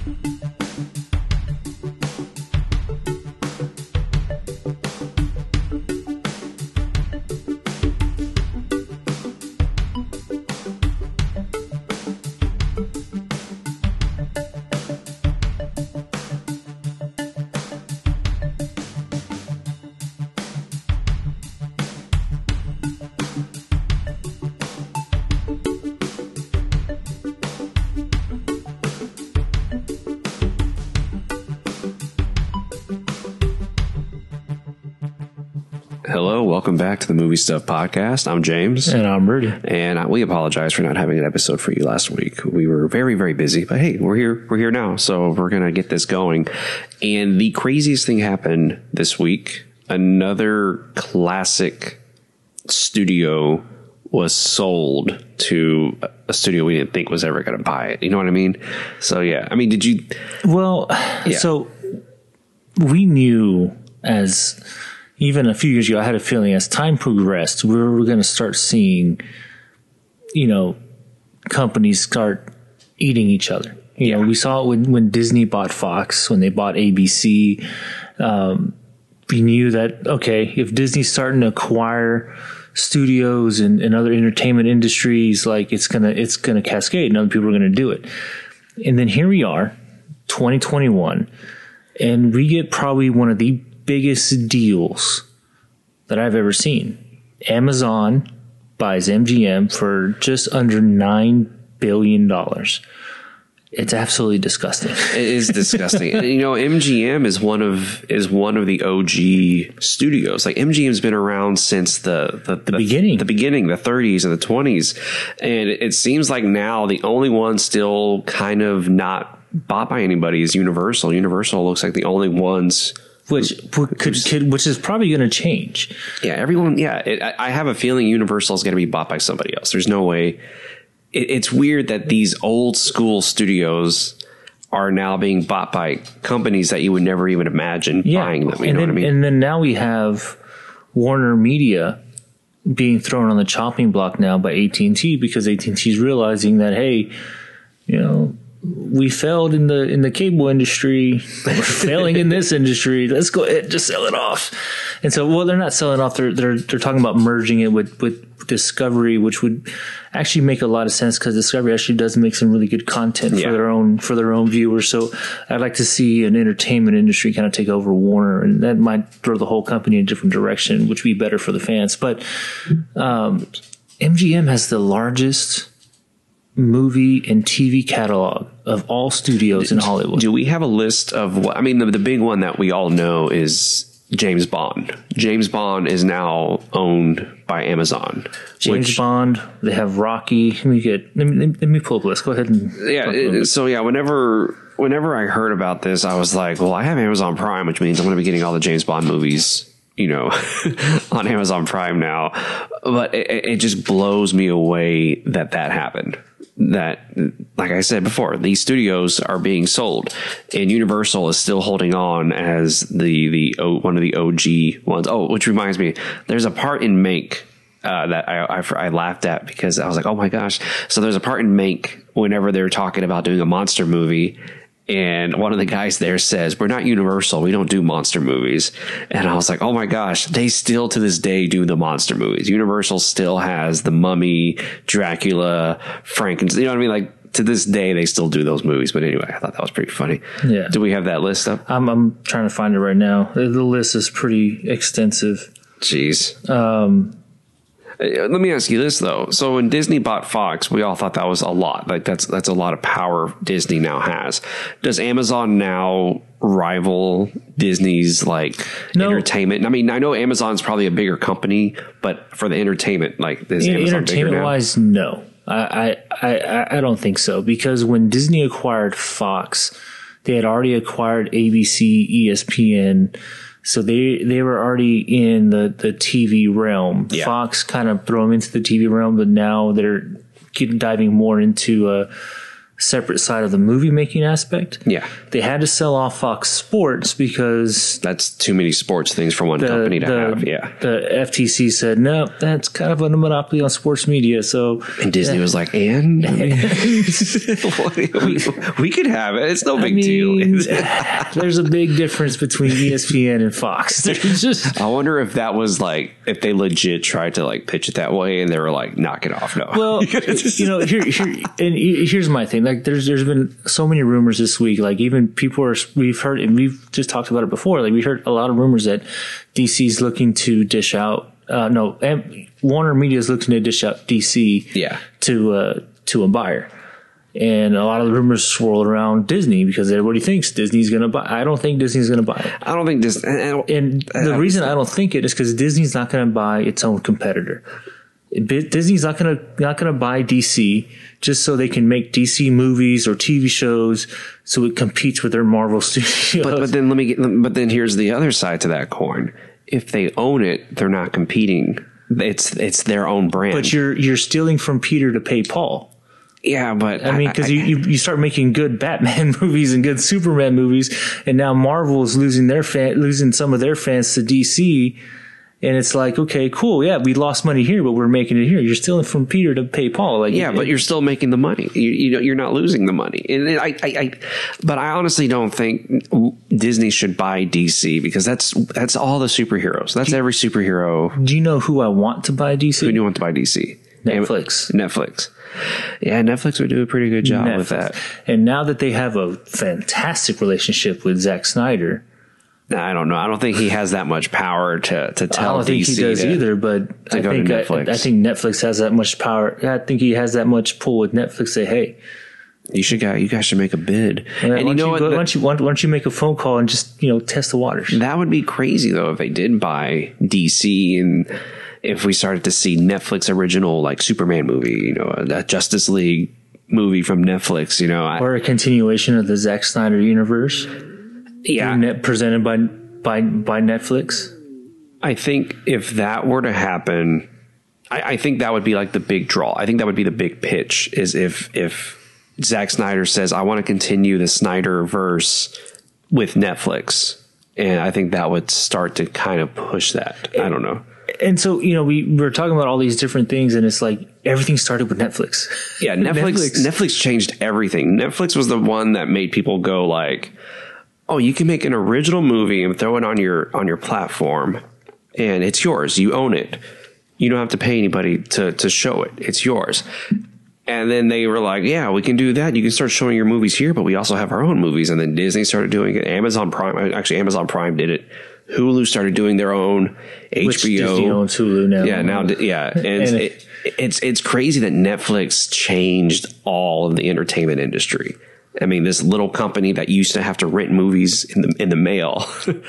Hello, welcome back to the Movie Stuff Podcast. I'm James. And I'm Rudy. And we apologize for not having an episode for you last week. We were very, very busy, but hey, we're here. We're here now, so we're going to get this going. And the craziest thing happened this week. Another classic studio was sold to a studio we didn't think was ever going to buy it. You know what I mean? So, yeah. I mean, did you... Well, yeah. So we knew as... Even a few years ago, I had a feeling as time progressed, we were going to start seeing, companies start eating each other. You know, we saw it when Disney bought Fox, when they bought ABC. We knew that, okay, if Disney's starting to acquire studios and other entertainment industries, like it's gonna cascade and other people are going to do it. And then here we are, 2021, and we get probably one of the biggest deals that I've ever seen. Amazon buys MGM for just under $9 billion. It's absolutely disgusting. It is disgusting. And, MGM is one of the OG studios. Like MGM's been around since the beginning, the 30s and the 20s. And it seems like now the only one still kind of not bought by anybody is Universal. Universal looks like the only ones which is probably going to change. Yeah, everyone. Yeah, I have a feeling Universal is going to be bought by somebody else. There's no way. It's weird that these old school studios are now being bought by companies that you would never even imagine buying them. You know what I mean? And then now we have Warner Media being thrown on the chopping block now by AT&T because AT&T is realizing that, hey, we failed in the cable industry. We're failing in this industry. Let's go ahead and just sell it off. And so, they're not selling off. They're talking about merging it with Discovery, which would actually make a lot of sense because Discovery actually does make some really good content for their own viewers. So I'd like to see an entertainment industry kind of take over Warner, and that might throw the whole company in a different direction, which would be better for the fans. But MGM has the largest movie and TV catalog of all studios in Hollywood. Do we have a list of what? I mean, the big one that we all know is James Bond. James Bond is now owned by Amazon. James Bond. They have Rocky. Let me pull up the list. Go ahead and whenever I heard about this, I was like, well, I have Amazon Prime, which means I'm going to be getting all the James Bond movies on Amazon Prime now. But it just blows me away that happened. That, like I said before, these studios are being sold, and Universal is still holding on as the one of the OG ones. Oh, which reminds me, there's a part in Mank that I laughed at because I was like, oh my gosh. So there's a part in Mank whenever they're talking about doing a monster movie, and one of the guys there says, we're not Universal. We don't do monster movies. And I was like, oh my gosh, they still to this day do the monster movies. Universal still has the Mummy, Dracula, Frankenstein. You know what I mean? Like to this day, they still do those movies. But anyway, I thought that was pretty funny. Yeah. Do we have that list up? I'm trying to find it right now. The list is pretty extensive. Jeez. Let me ask you this though. So when Disney bought Fox, we all thought that was a lot. Like that's a lot of power Disney now has. Does Amazon now rival Disney's entertainment? I mean, I know Amazon's probably a bigger company, but for the entertainment, is Amazon entertainment wise, no. I don't think so, because when Disney acquired Fox, they had already acquired ABC, ESPN. So they were already in the TV realm. Yeah. Fox kind of threw them into the TV realm, but now they're diving more into separate side of the movie making aspect. Yeah. They had to sell off Fox Sports because That's too many sports things for one company to have. Yeah. The FTC said, no, that's kind of a monopoly on sports media. So, And Disney was like, and we could have it. It's no big deal. There's a big difference between ESPN and Fox. There's just, I wonder if that was like, if they legit tried to like pitch it that way and they were like, knock it off. No. well, here's my thing. Like there's been so many rumors this week. Like even we've heard, and we've just talked about it before. Like we heard a lot of rumors that DC's looking to dish out. Warner Media is looking to dish out DC. Yeah. To a buyer. And a lot of the rumors swirl around Disney because everybody thinks Disney's going to buy. I don't think Disney's going to buy it. I don't think this. And the reason I don't think it is because Disney's not going to buy its own competitor. Disney's not going to buy DC just so they can make DC movies or TV shows so it competes with their Marvel studios. But then here's the other side to that coin. If they own it, they're not competing. It's their own brand. But you're stealing from Peter to pay Paul. Yeah, but I mean, because you start making good Batman movies and good Superman movies, and now Marvel is losing some of their fans to DC, and it's like, okay, cool, yeah, we lost money here, but we're making it here. You're stealing from Peter to pay Paul, like but you're still making the money. You're not losing the money. And but I honestly don't think Disney should buy DC because that's all the superheroes. That's every superhero. Do you know who I want to buy DC? Who do you want to buy DC? Netflix. Yeah, Netflix would do a pretty good job with that. And now that they have a fantastic relationship with Zack Snyder, I don't know. I don't think he has that much power to tell DC. I don't think he does either, but I think Netflix has that much power. I think he has that much pull with Netflix. Say, hey, you guys should make a bid. And you know what? Why don't you make a phone call and just test the waters? That would be crazy though if they did buy DC and if we started to see Netflix original like Superman movie, a Justice League movie from Netflix, or a continuation of the Zack Snyder universe. Yeah, presented by Netflix. I think if that were to happen, I think that would be like the big draw. I think that would be the big pitch is if Zack Snyder says, I want to continue the Snyderverse with Netflix. And I think that would start to kind of push that. I don't know. And so, we were talking about all these different things, and it's like everything started with Netflix. Yeah, Netflix changed everything. Netflix was the one that made people go like, oh, you can make an original movie and throw it on your platform, and it's yours. You own it. You don't have to pay anybody to show it. It's yours. And then they were like, yeah, we can do that. You can start showing your movies here, but we also have our own movies. And then Disney started doing it. Amazon Prime did it. Hulu started doing their own. HBO. Which Disney owns Hulu now. Yeah, now, yeah. And it's crazy that Netflix changed all of the entertainment industry. I mean, this little company that used to have to rent movies in the mail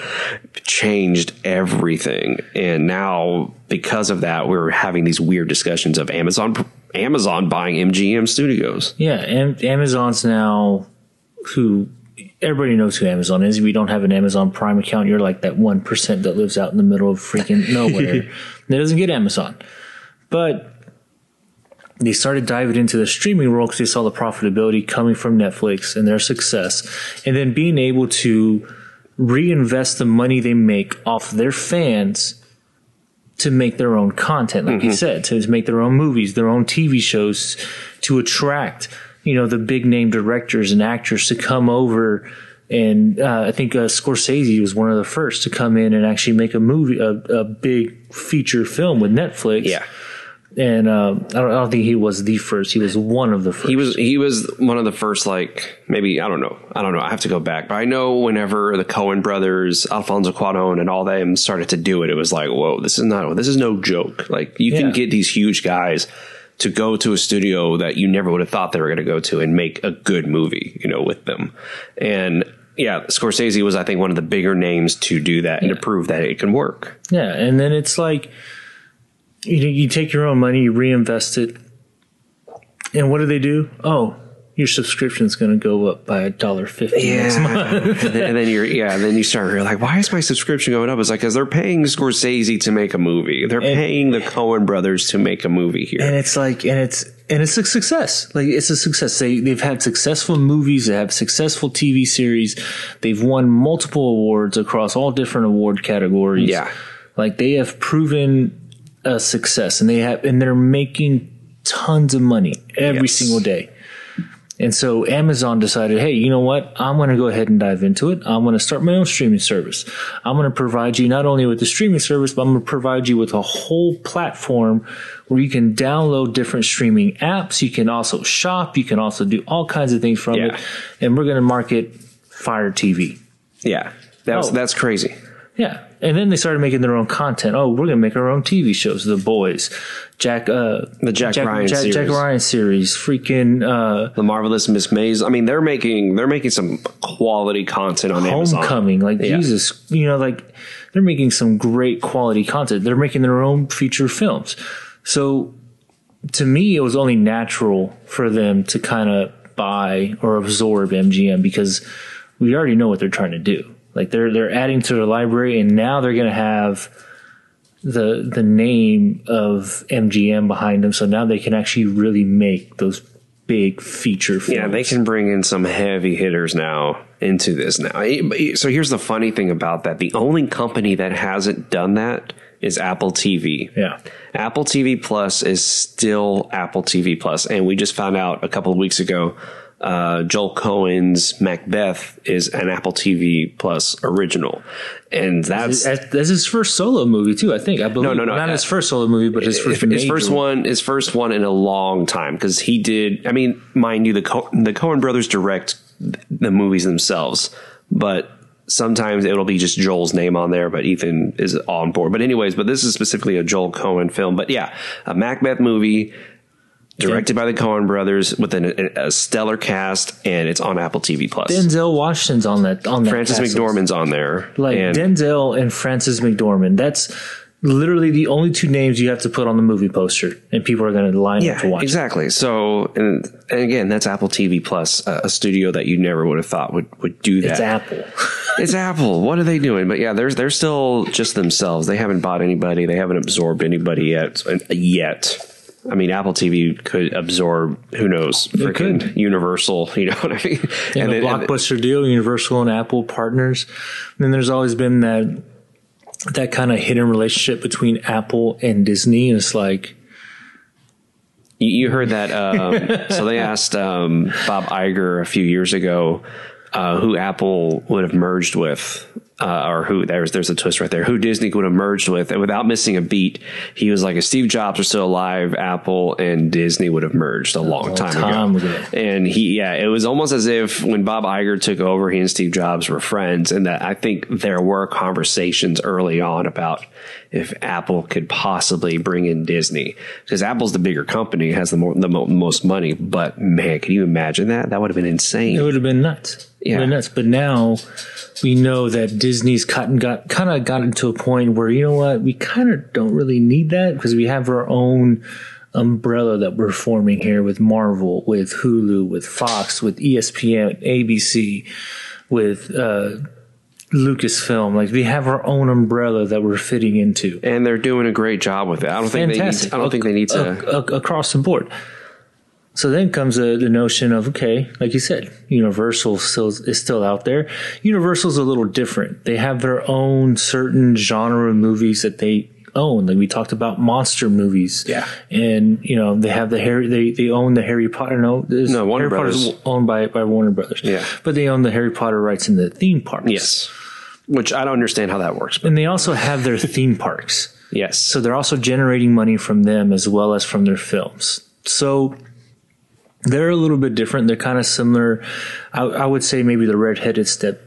changed everything. And now, because of that, we're having these weird discussions of Amazon buying MGM Studios. Yeah, and Amazon's now who everybody knows who Amazon is. If you don't have an Amazon Prime account, you're like that 1% that lives out in the middle of freaking nowhere that doesn't get Amazon. But they started diving into the streaming world because they saw the profitability coming from Netflix and their success, and then being able to reinvest the money they make off their fans to make their own content, like you said, to make their own movies, their own TV shows, to attract, the big name directors and actors to come over. And I think Scorsese was one of the first to come in and actually make a movie, a big feature film with Netflix. Yeah. And I don't think he was the first. He was one of the first. He was one of the first, like, maybe, I don't know. I have to go back. But I know whenever the Coen brothers, Alfonso Cuarón and all them started to do it, it was like, whoa, this is no joke. Like, you can get these huge guys to go to a studio that you never would have thought they were going to go to and make a good movie, with them. And yeah, Scorsese was, I think, one of the bigger names to do that and to prove that it can work. Yeah. And then it's like, you take your own money, you reinvest it. And what do? Oh, your subscription's going to go up by $1.50 next month. and then you start you're like, why is my subscription going up? It's like, because they're paying Scorsese to make a movie. They're paying the Coen brothers to make a movie here. And it's like, and it's a success. Like, it's a success. They've had successful movies. They have successful TV series. They've won multiple awards across all different award categories. Yeah. Like, they have proven a success, and they're making tons of money every single day. And so Amazon decided, hey, you know what? I'm going to go ahead and dive into it. I'm going to start my own streaming service. I'm going to provide you not only with the streaming service, but I'm going to provide you with a whole platform where you can download different streaming apps. You can also shop. You can also do all kinds of things from it. And we're going to market Fire TV. Yeah. That's crazy. Yeah. And then they started making their own content. Oh, we're going to make our own TV shows. The Boys, the Jack Ryan series, freaking The Marvelous Miss Maisel. I mean, they're making some quality content on Amazon. Homecoming, Jesus, like they're making some great quality content. They're making their own feature films. So to me, it was only natural for them to kind of buy or absorb MGM because we already know what they're trying to do. Like they're adding to their library, and now they're going to have the name of MGM behind them. So now they can actually really make those big feature films. Yeah, they can bring in some heavy hitters now into this now. So here's the funny thing about that. The only company that hasn't done that is Apple TV. Yeah. Apple TV Plus is still Apple TV Plus. And we just found out a couple of weeks ago, Joel Coen's Macbeth is an Apple TV Plus original, and that's his first solo movie too. I think. I believe. No, not his first solo movie, but his first one in a long time, because he did. I mean, mind you, the Coen brothers direct the movies themselves, but sometimes it'll be just Joel's name on there, but Ethan is on board. But anyways, this is specifically a Joel Coen film. But yeah, a Macbeth movie. Directed by the Coen brothers with a stellar cast, and it's on Apple TV Plus. Denzel Washington's on that. Frances McDormand's on there. Denzel and Frances McDormand. That's literally the only two names you have to put on the movie poster, and people are going to line up to watch. Exactly. So, and again, that's Apple TV Plus, a studio that you never would have thought would do that. It's Apple. It's Apple. What are they doing? But yeah, they're still just themselves. They haven't bought anybody. They haven't absorbed anybody yet. I mean, Apple TV could absorb, who knows, freaking Universal, you know what I mean? And a blockbuster deal, Universal and Apple partners. And then there's always been that kind of hidden relationship between Apple and Disney. And it's like... You heard that. So they asked Bob Iger a few years ago who Apple would have merged with. Or who there's a twist right there. Who Disney would have merged with, and without missing a beat, he was like, if Steve Jobs were still alive, Apple and Disney would have merged a long time ago. And it was almost as if when Bob Iger took over, he and Steve Jobs were friends, and that I think there were conversations early on about if Apple could possibly bring in Disney, because Apple's the bigger company, has the most money. But man, can you imagine that? That would have been insane. It would have been nuts. Yeah, nuts. But now we know that Disney's kind of gotten to a point where, you know what, we kind of don't really need that, because we have our own umbrella that we're forming here with Marvel, with Hulu, with Fox, with ESPN, ABC, with Lucasfilm. Like, we have our own umbrella that we're fitting into, and they're doing a great job with it. I don't think they need to across the board. So then comes the notion of, okay, like you said, Universal is still out there. Universal's a little different. They have their own certain genre of movies that they own. Like we talked about monster movies. Yeah. And, they have they own the Harry Potter. Warner Brothers. Potter's owned by Warner Brothers. Yeah. But they own the Harry Potter rights in the theme parks. Yes. Which I don't understand how that works. And they also have their theme parks. Yes. So they're also generating money from them as well as from their films. So they're a little bit different. They're kind of similar. I would say maybe the redheaded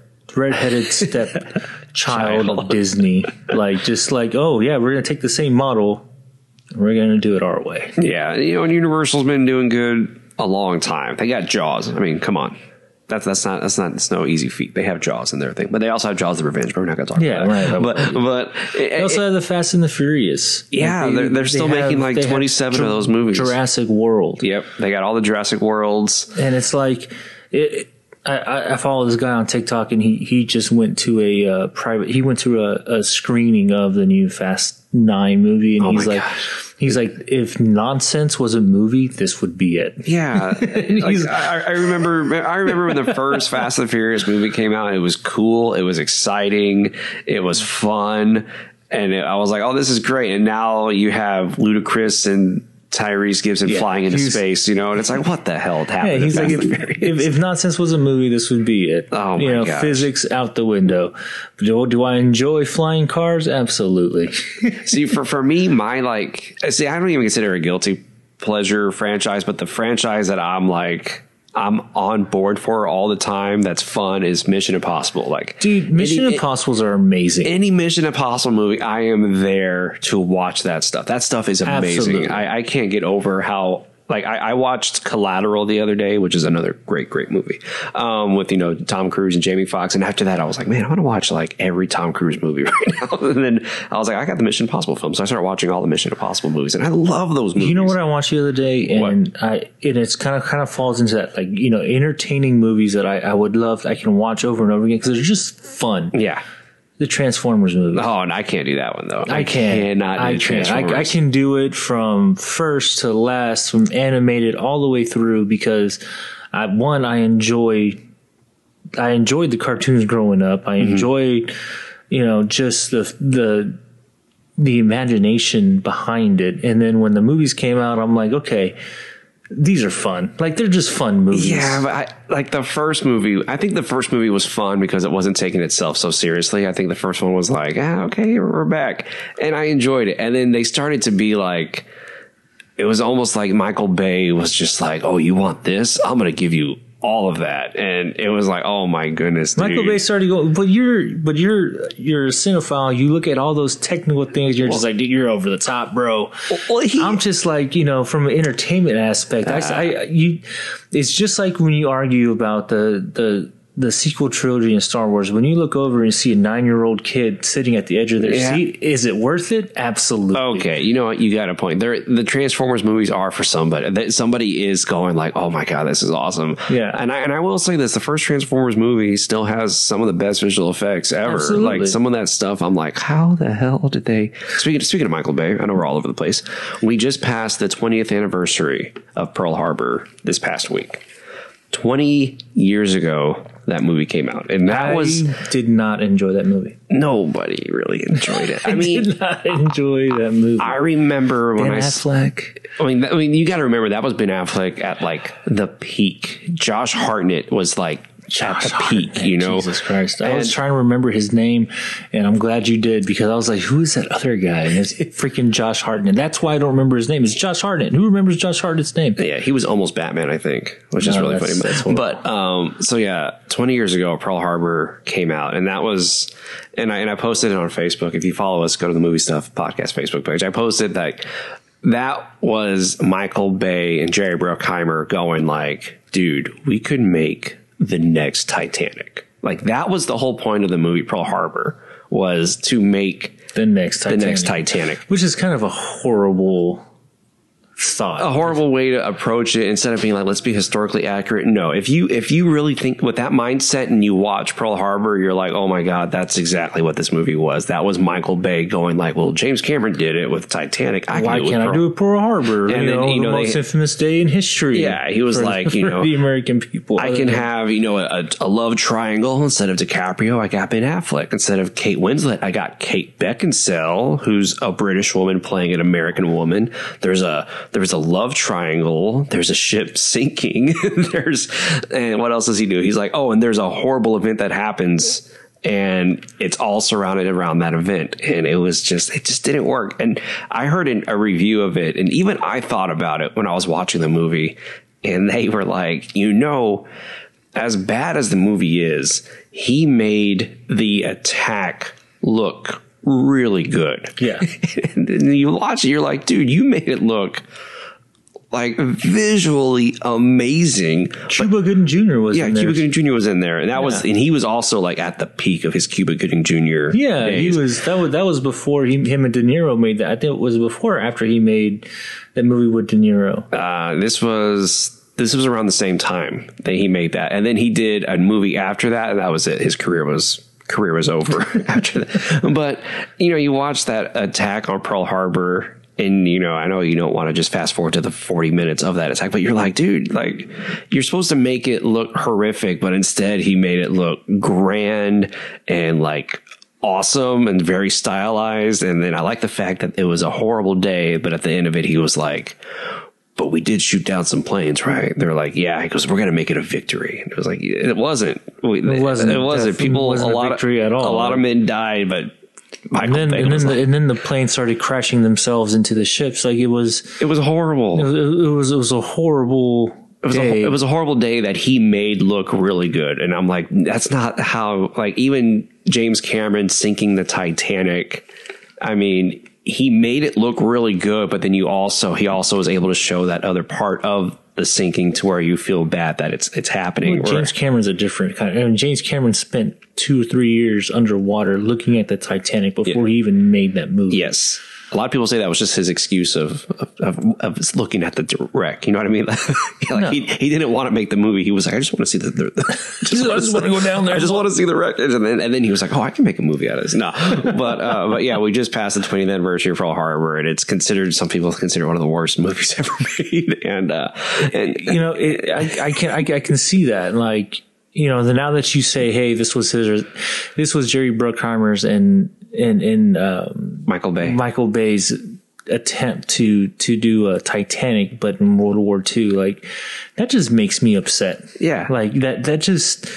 step child of Disney. Oh yeah, we're going to take the same model and we're going to do it our way. Yeah. And Universal's been doing good a long time. They got Jaws. I mean, come on. It's no easy feat. They have Jaws in their thing, but they also have Jaws: The Revenge. But we're not going to talk about that. Right. But they also have the Fast and the Furious. Yeah, they're still making like 27 of those movies. Jurassic World. Yep, they got all the Jurassic Worlds, and it's like I follow this guy on TikTok, and he just went to a private. He went to a screening of the new Fast 9 movie, and he's like, if nonsense was a movie, this would be it. Yeah, I remember when the first Fast and the Furious movie came out. It was cool. It was exciting. It was fun, and I was like, oh, this is great. And now you have Ludacris and Tyrese Gibson flying into space, and it's like, what the hell happened? Yeah, he's like, if nonsense was a movie, this would be it. Oh my gosh. Physics out the window. Do I enjoy flying cars? Absolutely. See, for me, I don't even consider it a guilty pleasure franchise, but the franchise that I'm on board for all the time that's fun is Mission Impossible. Dude, Mission Impossibles are amazing. Any Mission Impossible movie, I am there to watch that stuff. That stuff is amazing. I can't get over how I watched Collateral the other day, which is another great movie with Tom Cruise and Jamie Foxx, and after that I was like, man, I want to watch every Tom Cruise movie right now. And then I was like, I got the Mission Impossible films, so I started watching all the Mission Impossible movies, and I love those movies. You know what I watched the other day, and it's kind of falls into that entertaining movies that I would love. I can watch over and over again because they're just fun. Yeah. The Transformers movie. Oh, and I can't do that one though. I cannot do Transformers. I can do it from first to last, from animated all the way through, because I enjoyed the cartoons growing up. I enjoyed, just the imagination behind it. And then when the movies came out, I'm like, okay, these are fun. They're just fun movies. Yeah, but the first movie, I think the first movie was fun because it wasn't taking itself so seriously. I think the first one was okay, we're back. And I enjoyed it. And then they started to be it was almost like Michael Bay was just oh, you want this? I'm going to give you all of that. And it was oh my goodness, dude. Michael Bay started going, but you're a cinephile. You look at all those technical things. You're just dude, you're over the top, bro. I'm just from an entertainment aspect. It's just like when you argue about the sequel trilogy in Star Wars. When you look over and see a 9-year-old kid sitting at the edge of their seat, is it worth it? Absolutely. Okay, you know what? You got a point. The Transformers movies are for somebody. Somebody is going oh my god, this is awesome. Yeah, and I will say this: the first Transformers movie still has some of the best visual effects ever. Absolutely. Some of that stuff, I'm how the hell did they? Speaking of Michael Bay, I know we're all over the place. We just passed the 20th anniversary of Pearl Harbor this past week. 20 years ago, that movie came out, and I did not enjoy that movie. Nobody really enjoyed it. I did not enjoy that movie. I remember when Affleck. I mean, you got to remember that was Ben Affleck at the peak. Josh Hartnett was at the peak, Jesus Christ. I was trying to remember his name, and I'm glad you did, because I was like, who is that other guy? And it's freaking Josh Hartnett. That's why I don't remember his name. It's Josh Hartnett. Who remembers Josh Hartnett's name? Yeah, he was almost Batman, I think, which is really funny. But 20 years ago, Pearl Harbor came out, and that was, and I posted it on Facebook. If you follow us, go to the Movie Stuff Podcast Facebook page. I posted that was Michael Bay and Jerry Bruckheimer going dude, we could make the next Titanic. That was the whole point of the movie Pearl Harbor, was to make the next Titanic, which is kind of a horrible thought. A horrible way to approach it, instead of being let's be historically accurate. No, if you really think with that mindset and you watch Pearl Harbor, you're oh my god, that's exactly what this movie was. That was Michael Bay going well, James Cameron did it with Titanic. Why can't I do it Pearl Harbor? And then, the most infamous day in history. Yeah, he was for the American people. I can have a love triangle. Instead of DiCaprio, I got Ben Affleck. Instead of Kate Winslet, I got Kate Beckinsale, who's a British woman playing an American woman. There's a love triangle. There's a ship sinking. And what else does he do? He's and there's a horrible event that happens, and it's all surrounded around that event. And it just didn't work. And I heard a review of it, and even I thought about it when I was watching the movie, and they were as bad as the movie is, he made the attack look really good. Yeah. And you watch it, you're dude, you made it look like visually amazing. Cuba Gooding Jr. was in there. Cuba Gooding Jr. was in there, and and he was also like at the peak of his Cuba Gooding Jr. Yeah, days. he was. That was before him and De Niro made that. I think it was before or after he made that movie with De Niro. This was around the same time that he made that, and then he did a movie after that, and that was it. His career was over after that. But you watch that attack on Pearl Harbor. And, I know you don't want to just fast forward to the 40 minutes of that attack, but you're like, dude, like, you're supposed to make it look horrific, but instead he made it look grand and like awesome and very stylized. And then I like the fact that it was a horrible day, but at the end of it, he was like, but we did shoot down some planes, right? They're like, yeah, he goes, we're going to make it a victory. And it was like, it wasn't. It wasn't. People, wasn't a victory at all. A lot of men died, but and then the plane started crashing themselves into the ships. Like it was horrible. It was a horrible day. It was a horrible day that he made look really good. And I'm like, that's not how, like, even James Cameron sinking the Titanic. I mean, he made it look really good, but then he also was able to show that other part of the sinking to where you feel bad that it's happening. Well, James Cameron's a different kind. I mean, James Cameron spent 2 or 3 years underwater looking at the Titanic before he even made that movie. Yes. A lot of people say that was just his excuse of looking at the wreck. You know what I mean? He didn't want to make the movie. He was like, I just want to see I just want to go down there. I just want to see the wreck. And then he was like, oh, I can make a movie out of this. No, but yeah, we just passed the 20th anniversary of Pearl Harbor, and it's considered, some people consider one of the worst movies ever made. And I can see that. Like, now that you say, hey, this was Jerry Bruckheimer's and Michael Bay's attempt to do a Titanic, but in World War II, like that just makes me upset. Yeah, like that just.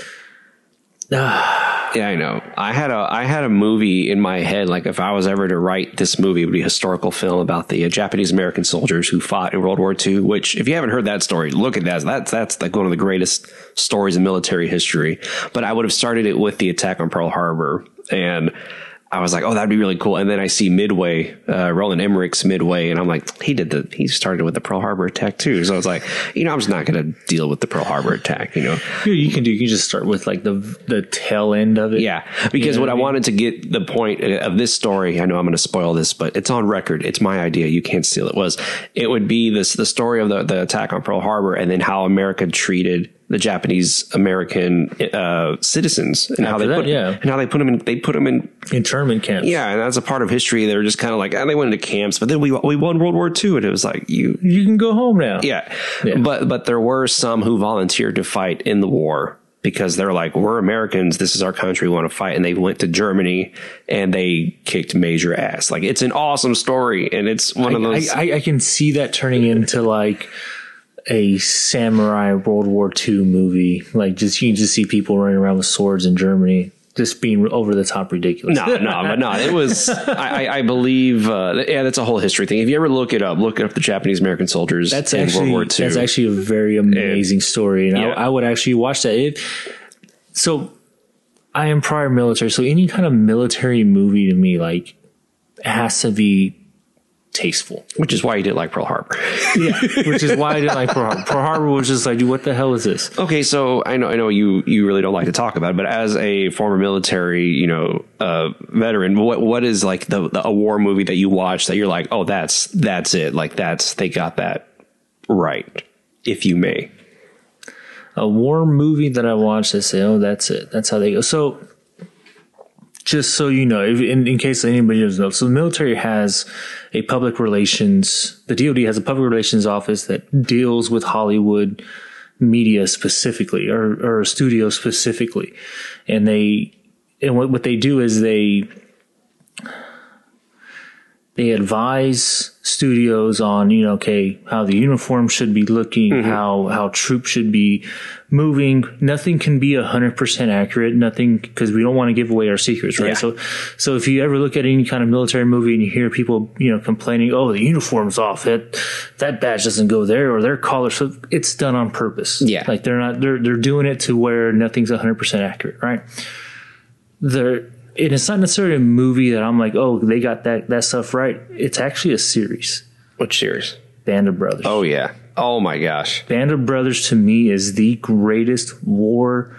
Yeah, I know. I had a movie in my head. Like if I was ever to write this movie, it would be a historical film about the Japanese American soldiers who fought in World War II. Which, if you haven't heard that story, look at that. That's like one of the greatest stories in military history. But I would have started it with the attack on Pearl Harbor, and I was like, oh, that'd be really cool. And then I see Midway, Roland Emmerich's Midway, and I'm like, he started with the Pearl Harbor attack too. So I was like, I'm just not going to deal with the Pearl Harbor attack, You can just start with like the tail end of it. Yeah. Because I wanted to get the point of this story, I know I'm going to spoil this, but it's on record. It's my idea. You can't steal it. It would be the story of the attack on Pearl Harbor, and then how America treated the Japanese American citizens, and how they put them in internment camps. Yeah, and that's a part of history. They were just kind of like, they went into camps, but then we won World War II, and it was like you can go home now. Yeah. But there were some who volunteered to fight in the war because they're like, we're Americans, this is our country, we want to fight, and they went to Germany and they kicked major ass. Like, it's an awesome story, and it's one of those. I can see that turning into like a samurai World War II movie. Like, you can just see people running around with swords in Germany, just being over the top ridiculous. No, it was, I believe, that's a whole history thing. If you ever look it up the Japanese American soldiers in World War II. That's actually a very amazing story. And I would actually watch that. So I am prior military. So any kind of military movie to me, like, has to be tasteful. Which is why you didn't like Pearl Harbor. Yeah, which is why I didn't like Pearl Harbor. Pearl Harbor was just like, dude, what the hell is this? Okay, so I know you really don't like to talk about it, but as a former military, veteran, what is like a war movie that you watch that you're like, oh, that's it, like they got that right, if you may. A war movie that I watched, I say, oh, that's it. That's how they go. So, just so you know, in case anybody doesn't know, so the military has a public relations, the DoD has a public relations office that deals with Hollywood media specifically, or studios specifically. And what they do is they advise studios on, how the uniform should be looking, how troops should be moving. Nothing can be 100% accurate. Nothing, because we don't want to give away our secrets, right? Yeah. So if you ever look at any kind of military movie and you hear people, complaining, oh, the uniform's off, that badge doesn't go there, or their collar, so it's done on purpose. Yeah. Like they're doing it to where nothing's 100% accurate, right? And it's not necessarily a movie that I'm like, oh, they got that stuff right. It's actually a series. Which series? Band of Brothers. Oh yeah. Oh my gosh. Band of Brothers to me is the greatest war,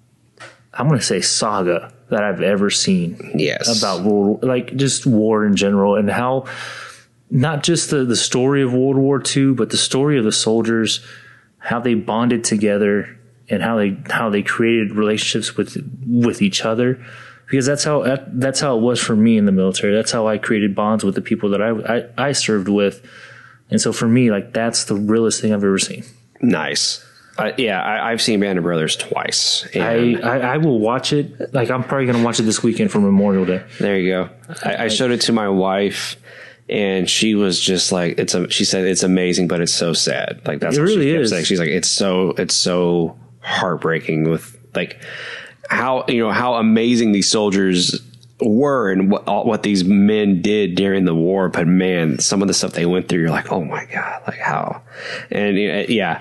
I'm going to say saga, that I've ever seen. Yes. About war, like just war in general, and how not just the story of World War II, but the story of the soldiers, how they bonded together and how they created relationships with each other. Because that's how it was for me in the military. That's how I created bonds with the people that I served with. And so for me, like, that's the realest thing I've ever seen. Nice. I've seen Band of Brothers twice. And I will watch it. Like, I'm probably going to watch it this weekend for Memorial Day. there you go. I showed it to my wife, and she was just like, she said it's amazing, but it's so sad. Like, that's It what really she kept is. saying. She's like, it's so heartbreaking with like how amazing these soldiers were and what these men did during the war. But man, some of the stuff they went through, you're like, oh my God, like how? And yeah,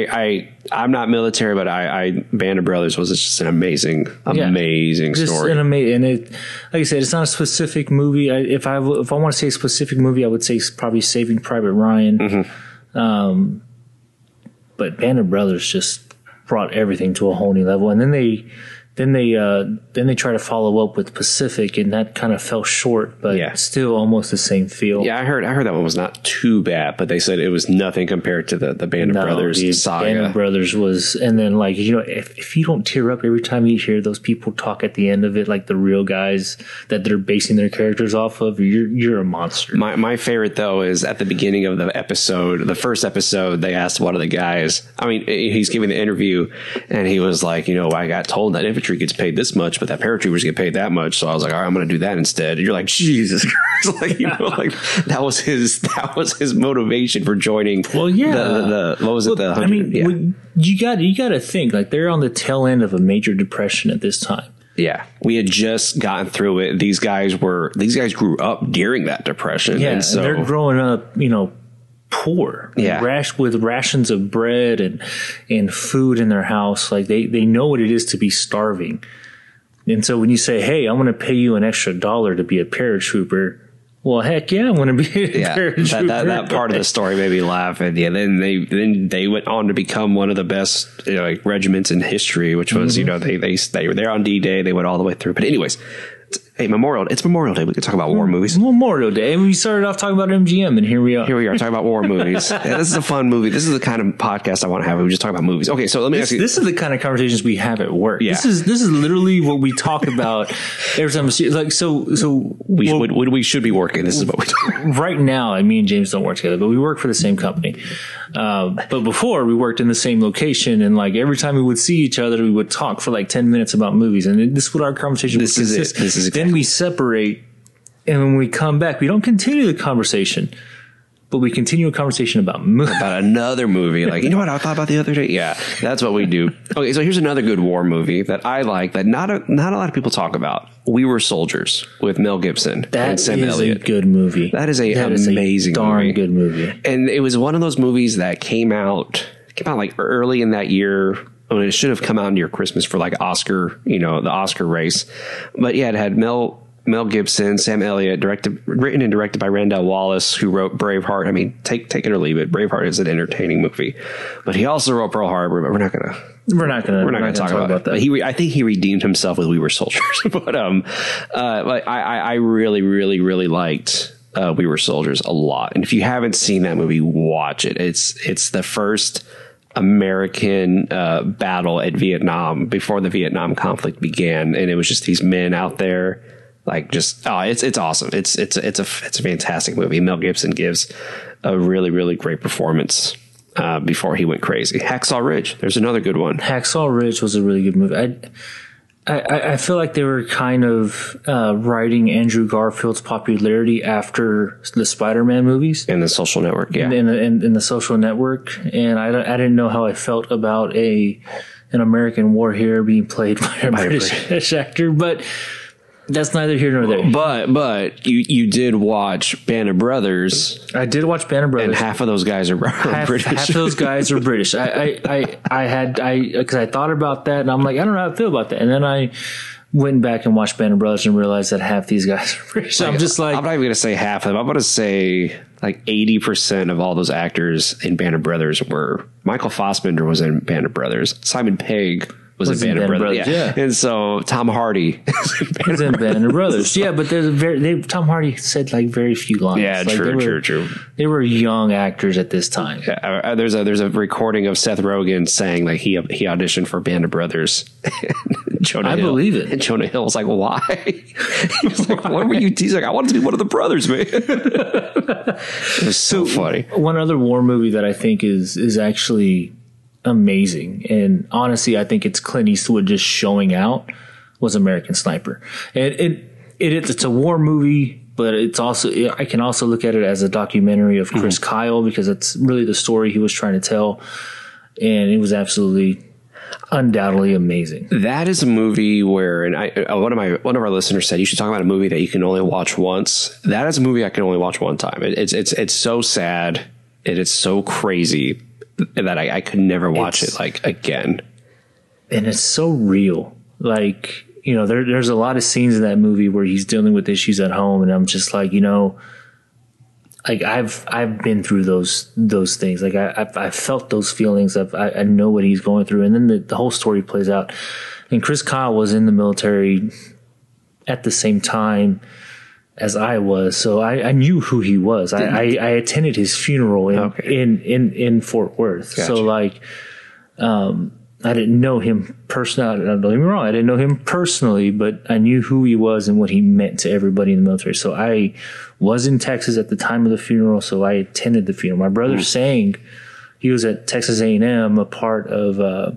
I'm not military, but Band of Brothers was just an amazing Just story. an amazing, and it, like I said, it's not a specific movie. If I want to say a specific movie, I would say probably Saving Private Ryan. Mm-hmm. But Band of Brothers just brought everything to a whole new level, and then they try to follow up with Pacific, and that kind of fell short, but still almost the same feel. Yeah, I heard that one was not too bad, but they said it was nothing compared to the Band of Brothers saga. Band of Brothers was, and then like, you know, if you don't tear up every time you hear those people talk at the end of it, like the real guys that they're basing their characters off of, you're a monster. My favorite though is at the beginning of the episode, the first episode, they asked one of the guys. I mean, he's giving the interview, and he was like, you know, I got told that infantry gets paid this much, but that paratroopers get paid that much. So I was like, all right, I'm going to do that instead. And you're like, Jesus Christ, like, you know, like that was his motivation for joining. Well, yeah. The what was it? The 100, I mean, you got to think like they're on the tail end of a major depression at this time. Yeah, we had just gotten through it. These guys grew up during that depression. Yeah, and so and they're growing up, you know, poor. Yeah. With rations of bread and food in their house. Like they know what it is to be starving. And so when you say, hey, I'm going to pay you an extra $1 to be a paratrooper. Well, heck yeah, I'm going to be a paratrooper. That part of the story made me laugh. And yeah, then they went on to become one of the best, you know, like regiments in history, which was, you know, they were there on D-Day. They went all the way through. But anyways, it's Memorial Day. We could talk about war movies. Memorial Day. And we started off talking about MGM, and here we are. Here we are talking about war movis. Yeah, this is a fun movie. This is the kind of podcast I want to have. We just talk about movies. Okay, so let me ask you. This is the kind of conversations we have at work. Yeah. This is literally what we talk about every time we see. Like we should be working. This is what we talk. Right now, me and James don't work together, but we work for the same company. But before, we worked in the same location, and like every time we would see each other, we would talk for like 10 minutes about movies, and this is what our conversation would consist. This is Then we separate, and when we come back, we don't continue the conversation, but we continue a conversation about another movie. Like, you know what I thought about the other day? Yeah, that's what we do. Okay, so here's another good war movie that I like that not a lot of people talk about. We Were Soldiers with Mel Gibson and Sam Elliott. A good movie. That is amazing darn good movie. And it was one of those movies that came out like early in that year. I mean, it should have come out near Christmas for like Oscar, you know, the Oscar race. But yeah, it had Mel Gibson, Sam Elliott, written and directed by Randall Wallace, who wrote Braveheart. I mean, take it or leave it. Braveheart is an entertaining movie, but he also wrote Pearl Harbor. But we're not gonna talk about that. But I think he redeemed himself with We Were Soldiers. But I really, really, really liked We Were Soldiers a lot. And if you haven't seen that movie, watch it. It's the first American battle at Vietnam before the Vietnam conflict began, and it was just these men out there. Like it's awesome. It's a fantastic movie. Mel Gibson gives a really, really great performance before he went crazy. Hacksaw Ridge. There's another good one. Hacksaw Ridge was a really good movie. I feel like they were kind of riding Andrew Garfield's popularity after the Spider-Man movies and The Social Network. Yeah, in the Social Network, and I didn't know how I felt about an American war hero being played by a British actor, but that's neither here nor there. But you did watch Band of Brothers. I did watch Band of Brothers, and half of those guys are British. Half of those guys are British. Because I thought about that, and I'm like, I don't know how I feel about that. And then I went back and watched Band of Brothers and realized that half these guys are British. I'm just like, I'm not even going to say half of them. I'm going to say like 80% of all those actors in Band of Brothers were. Michael Fassbender was in Band of Brothers. Simon Pegg was in Band of Brothers. Yeah. And so Tom Hardy was in Band of Brothers. Yeah, but Tom Hardy said like very few lines. Yeah, like true. They were young actors at this time. Yeah, there's a recording of Seth Rogen saying like he auditioned for Band of Brothers. I believe it. And Jonah Hill was like, why? He was like, what were you? He's like, I wanted to be one of the brothers, man. It was so funny. One other war movie that I think is actually amazing, and honestly, I think it's Clint Eastwood just showing out, was American Sniper. And it's a war movie, but it's also, I can also look at it as a documentary of Chris Kyle, because it's really the story he was trying to tell, and it was absolutely undoubtedly amazing. That is a movie where, and one of our listeners said you should talk about a movie that you can only watch once. That is a movie I can only watch one time. It's so sad and it's so crazy that I could never watch it like again. And it's so real. Like, you know, there's a lot of scenes in that movie where he's dealing with issues at home, and I'm just like, you know, like I've been through those things. Like I felt those feelings. I know what he's going through. And then the whole story plays out. And Chris Kyle was in the military at the same time as I was, so I knew who he was. I attended his funeral in Fort Worth. Gotcha. So like, I didn't know him personally. Don't get me wrong, I didn't know him personally, but I knew who he was and what he meant to everybody in the military. So I was in Texas at the time of the funeral, so I attended the funeral. My brother sang. He was at Texas A&M, a part of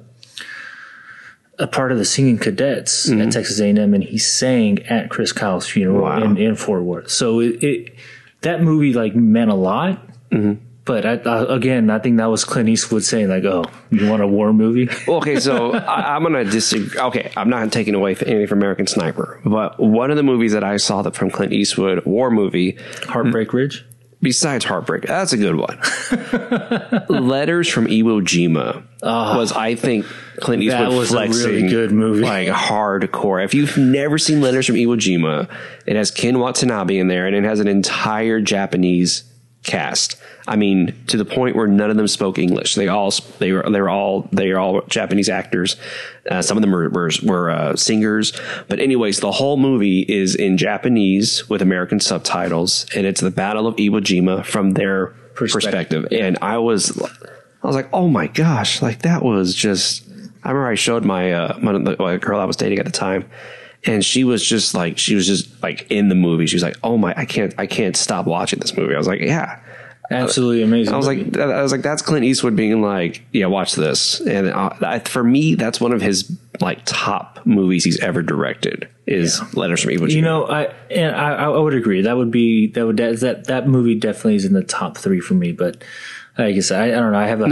the singing cadets at Texas A&M, and he sang at Chris Kyle's funeral in Fort Worth. So that movie like meant a lot. But I think that was Clint Eastwood saying like, "Oh, you want a war movie?" Okay, so I'm going to disagree. Okay, I'm not taking away anything from American Sniper, but one of the movies that I saw that from Clint Eastwood, war movie, Heartbreak Ridge. Besides Heartbreak, that's a good one. Letters from Iwo Jima was, I think, Clint Eastwood that was flexing, a really good movie, like hardcore. If you've never seen Letters from Iwo Jima, it has Ken Watanabe in there, and it has an entire Japanese cast. I mean, to the point where none of them spoke English. They were all Japanese actors. Some of them were singers. But anyways, the whole movie is in Japanese with American subtitles, and it's the Battle of Iwo Jima from their perspective. Yeah. And I was like, oh my gosh, like that was just. I remember I showed my girl I was dating at the time. And she was just like in the movie. She was like, "Oh my, I can't stop watching this movie." I was like, "Yeah, absolutely amazing." I was like, "That's Clint Eastwood being like, yeah, watch this." And for me, that's one of his like top movies he's ever directed is Letters from Iwo Jima. You know, I would agree. That movie definitely is in the top 3 for me, but. I guess I don't know. I have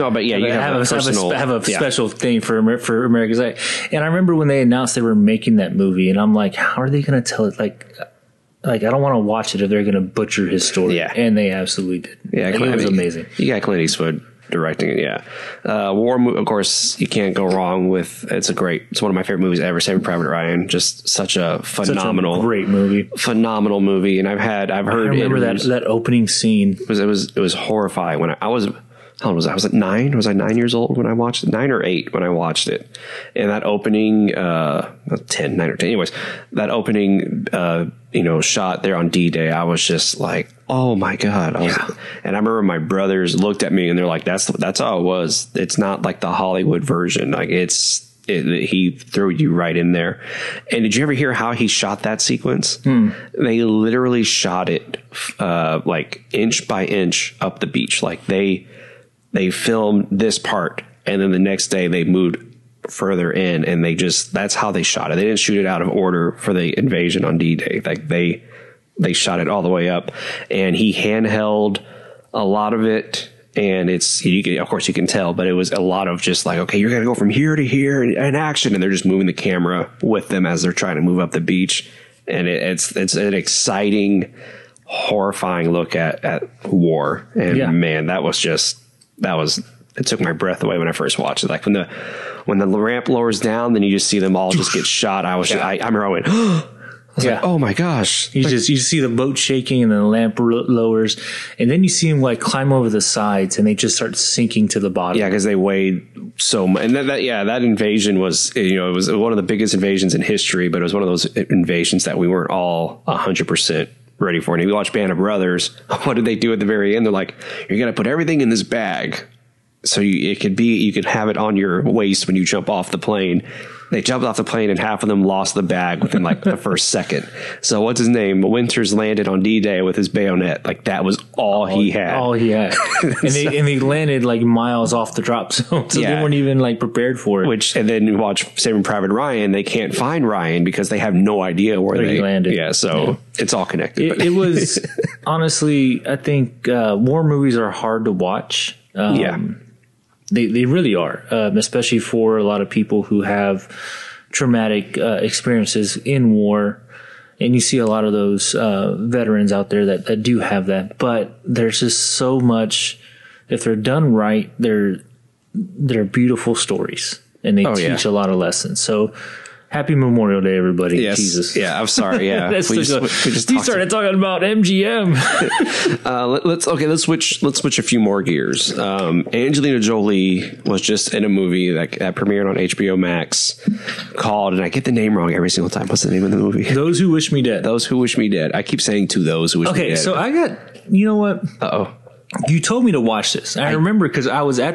a special thing for America's Eye. And I remember when they announced they were making that movie, and I'm like, how are they going to tell it? Like I don't want to watch it if they're going to butcher his story. Yeah. And they absolutely did. Yeah, it was amazing. You got Clint Eastwood directing it. Yeah. War movie, of course, you can't go wrong with. It's one of my favorite movies ever. Saving Private Ryan. Just such a great movie. Phenomenal movie. And I've heard. I remember that opening scene. It was horrifying when I was. How old was I? I was like 9. Was I 9 years old when I watched it? 9 or 8 when I watched it. And that opening, 9 or 10. Anyways, that opening, shot there on D-Day, I was just like, oh my God. And I remember my brothers looked at me and they're like, that's how it was. It's not like the Hollywood version. Like he threw you right in there. And did you ever hear how he shot that sequence? They literally shot it, like inch by inch up the beach. Like they filmed this part, and then the next day they moved further in, and that's how they shot it. They didn't shoot it out of order for the invasion on D-Day. Like they shot it all the way up, and he handheld a lot of it. And of course you can tell, but it was a lot of just like, okay, you're going to go from here to here in action. And they're just moving the camera with them as they're trying to move up the beach. And it's an exciting, horrifying look at war. And man, that was it took my breath away when I first watched it. Like when the ramp lowers down, then you just see them all just get shot. I remember I went, like, oh my gosh. You see the boat shaking and then the lamp lowers, and then you see them like climb over the sides and they just start sinking to the bottom. Yeah, because they weighed so much. And that invasion was, it was one of the biggest invasions in history, but it was one of those invasions that we weren't all 100% ready for. And if you watch Band of Brothers, what did they do at the very end? They're like, you're going to put everything in this bag. So you could have it on your waist when you jump off the plane. They jumped off the plane and half of them lost the bag within like the first second. So what's his name? Winters landed on D-Day with his bayonet. Like that was all he had. All he had. and they landed like miles off the drop zone. So they weren't even like prepared for it. And then you watch Saving Private Ryan. They can't find Ryan because they have no idea where they landed. Yeah. So it's all connected. It was honestly, I think war movies are hard to watch. They really are, especially for a lot of people who have traumatic experiences in war. And you see a lot of those veterans out there that do have that. But there's just so much, if they're done right, they're beautiful stories. And they teach a lot of lessons. So happy Memorial Day, everybody. Yes. Jesus. Yeah, I'm sorry. Yeah. we started talking about MGM. Let's switch a few more gears. Angelina Jolie was just in a movie that premiered on HBO Max called, and I get the name wrong every single time. What's the name of the movie? Those Who Wish Me Dead. Those Who Wish Me Dead. I keep saying to those who wish me dead. Okay, so I got, you know what? Uh-oh. You told me to watch this. I remember because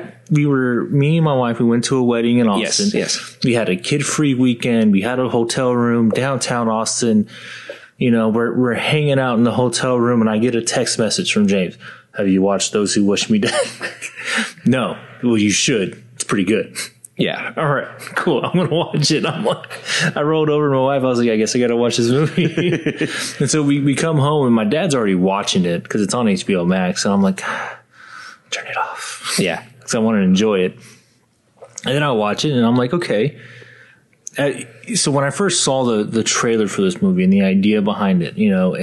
me and my wife, we went to a wedding in Austin. Yes. We had a kid-free weekend. We had a hotel room downtown Austin. We're hanging out in the hotel room, and I get a text message from James. Have you watched Those Who Wish Me Dead? No. Well, you should. It's pretty good. Yeah. All right, cool. I'm going to watch it. I rolled over to my wife. I was like, I guess I got to watch this movie. And so we come home and my dad's already watching it because it's on HBO Max. And I'm like, turn it off. Yeah. Because I want to enjoy it. And then I watch it and I'm like, okay. So when I first saw the trailer for this movie and the idea behind it,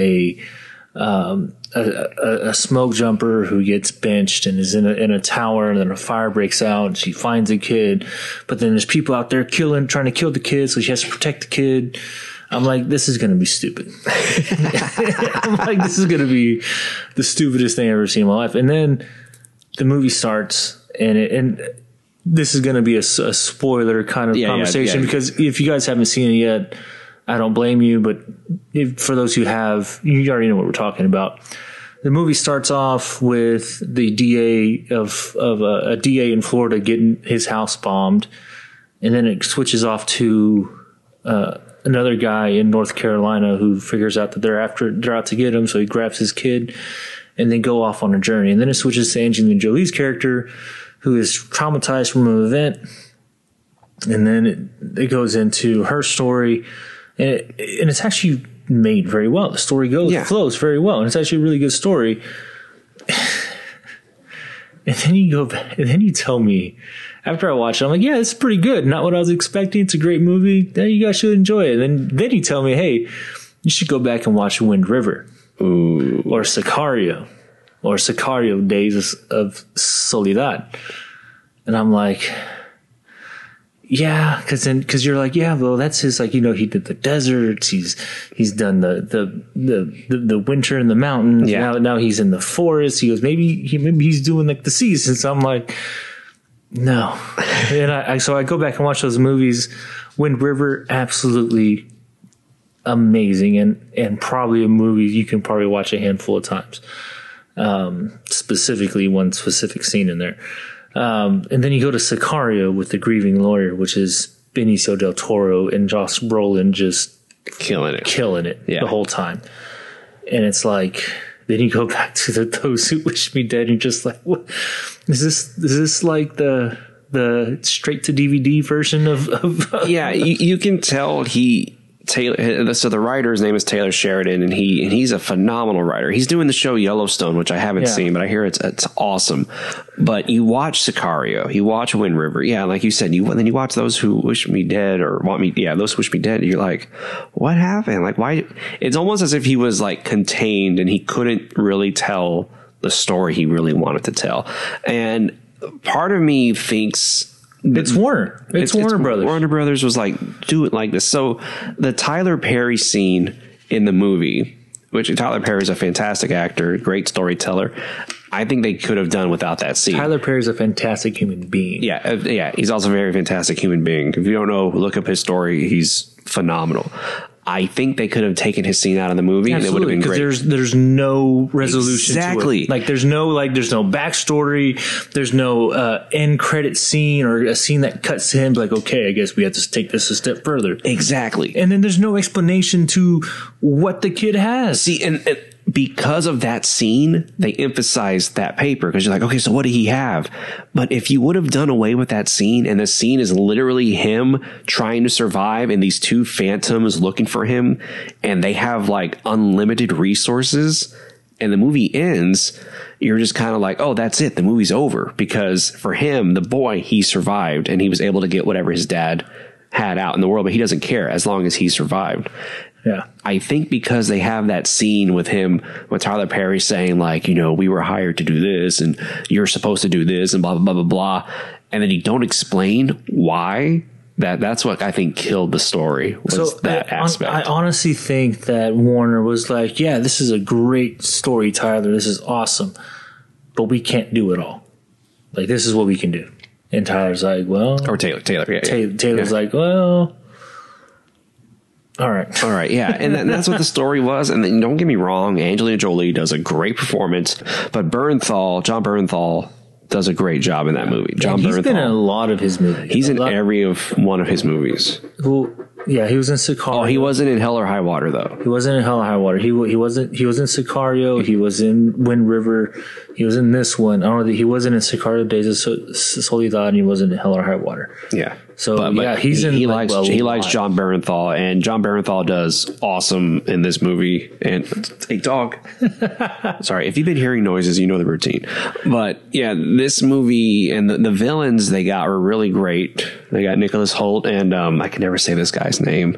a smoke jumper who gets benched and is in a tower, and then a fire breaks out and she finds a kid, but then there's people out there trying to kill the kid, so she has to protect the kid. I'm like, this is going to be stupid. I'm like, this is going to be the stupidest thing I've ever seen in my life. And then the movie starts, and this is going to be a spoiler kind of conversation because if you guys haven't seen it yet, I don't blame you, but for those who have, you already know what we're talking about. The movie starts off with the DA of a DA in Florida getting his house bombed, and then it switches off to another guy in North Carolina who figures out that they're out to get him, so he grabs his kid, and they go off on a journey. And then it switches to Angelina Jolie's character, who is traumatized from an event, and then it goes into her story. And it's actually made very well. The story flows very well, and it's actually a really good story. And then you go back, and then you tell me after I watch it, I'm like, yeah, it's pretty good. Not what I was expecting. It's a great movie. Yeah, you guys should enjoy it. And then you tell me, hey, you should go back and watch Wind River. Ooh. Or Sicario Days of Soledad. And I'm like, yeah, because you're like, yeah, well, that's his, like, he did the deserts, he's done the winter in the mountains. Yeah. Now he's in the forest. He goes, maybe he's doing like the seasons. I'm like, no. And so I go back and watch those movies. Wind River, absolutely amazing, and probably a movie you can probably watch a handful of times. Specifically one specific scene in there. And then you go to Sicario with the grieving lawyer, which is Benicio del Toro and Josh Brolin just killing it the whole time. And it's like, then you go back to Those Who Wish Me Dead, and you're just like, what is this like the straight to DVD version of yeah, you can tell so the writer's name is Taylor Sheridan, and he's a phenomenal writer. He's doing the show Yellowstone, which I haven't seen, but I hear it's awesome. But you watch Sicario, you watch Wind River, like you said, then you watch Those Who Wish Me Dead or Those Who Wish Me Dead. And you're like, what happened? Like, why? It's almost as if he was like contained and he couldn't really tell the story he really wanted to tell. And part of me thinks it's Warner. It's Warner Brothers. Warner Brothers was like, do it like this. So the Tyler Perry scene in the movie, which Tyler Perry is a fantastic actor, great storyteller. I think they could have done without that scene. Tyler Perry is a fantastic human being. Yeah. He's also a very fantastic human being. If you don't know, look up his story. He's phenomenal. I think they could have taken his scene out of the movie. Absolutely, and it would have been great. There's no resolution exactly. to it. Like there's no backstory. There's no end credit scene or a scene that cuts to him like, okay, I guess we have to take this a step further. Exactly. And then there's no explanation to what the kid has. See, and because of that scene, they emphasized that paper because you're like, okay, so what did he have? But if you would have done away with that scene and the scene is literally him trying to survive and these two phantoms looking for him and they have like unlimited resources and the movie ends, you're just kind of like, oh, that's it. The movie's over because for him, the boy, he survived and he was able to get whatever his dad had out in the world, but he doesn't care as long as he survived. Yeah. I think because they have that scene with him, with Tyler Perry saying like, we were hired to do this and you're supposed to do this and blah, blah, blah, blah, blah. And then you don't explain why. That's what I think killed the story was that aspect. I honestly think that Warner was like, yeah, this is a great story, Tyler. This is awesome. But we can't do it all. Like, this is what we can do. And Tyler's like, well. Or Taylor. Yeah. Taylor's like, well. All right. Yeah. And that's what the story was. And then, don't get me wrong, Angelina Jolie does a great performance, but Jon Bernthal does a great job in that movie. He's been in a lot of his movies. He's in every one of his movies. Well, yeah, he was in Sicario. Oh, he wasn't in Hell or High Water though. He wasn't in Hell or High Water. He was in Sicario. He was in Wind River. He was in this one. I don't know. He wasn't in Sicario Days of Soledad, and he wasn't in Hell or High Water. Yeah. So but he's in. He likes Jon Bernthal, and Jon Bernthal does awesome in this movie. And a dog. Sorry, if you've been hearing noises, you know the routine. But yeah, this movie and the villains they got were really great. They got Nicholas Hoult and I can never say this guy's name.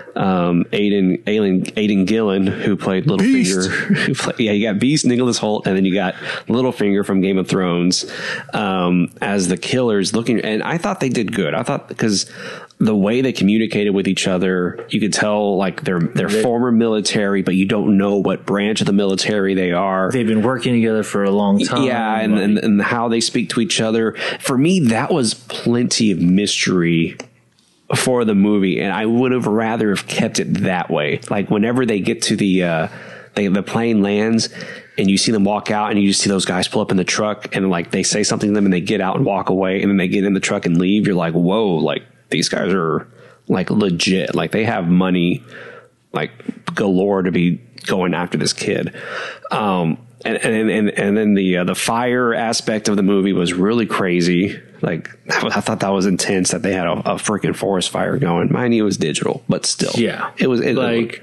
Aidan Gillen, who played Littlefinger. You got Beast, Nicholas Hoult, and then you got Littlefinger from Game of Thrones as the killers looking. And I thought they did good. I thought because the way they communicated with each other, you could tell like they're former military, but you don't know what branch of the military they are. They've been working together for a long time. Yeah, and how they speak to each other. For me, that was plenty of mystery for the movie, and I would have rather have kept it that way. Like whenever they get to the plane lands and you see them walk out and you just see those guys pull up in the truck and like they say something to them and they get out and walk away and then they get in the truck and leave. You're like, whoa, like these guys are like legit. Like they have money like galore to be going after this kid. And then the fire aspect of the movie was really crazy. Like I thought that was intense that they had a freaking forest fire going. Mind you, it was digital, but still, yeah, it was it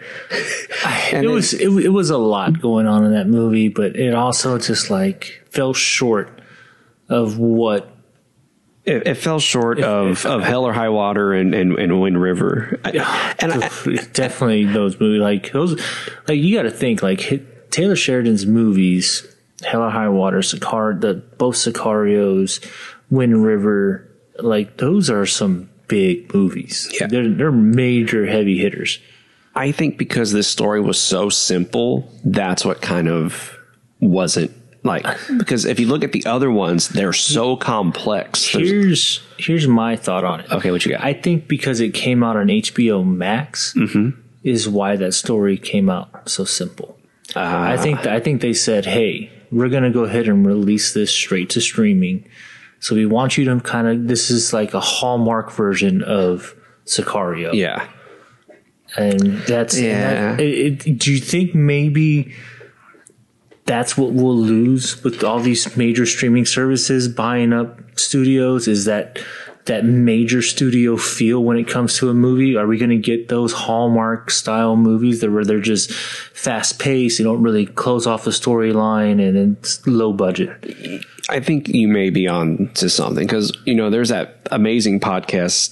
was a lot going on in that movie, but it also just like fell short of what. It fell short of Hell or High Water and Wind River. Definitely those movies like those. Like you got to think like Taylor Sheridan's movies, Hell or High Water, both Sicarios, Wind River, like those are some big movies. Yeah. They're major heavy hitters. I think because this story was so simple, that's what kind of wasn't like, because if you look at the other ones, they're so complex. Here's my thought on it. Okay, what you got? I think because it came out on HBO Max is why that story came out so simple. I think they said, hey, we're going to go ahead and release this straight to streaming. So we want you to kind of, this is like a Hallmark version of Sicario. Yeah. And that's, do you think maybe that's what we'll lose with all these major streaming services buying up studios? Is that major studio feel when it comes to a movie? Are we going to get those Hallmark style movies where they're just fast paced, you don't really close off the storyline, and it's low budget? I think you may be on to something because, there's that amazing podcast,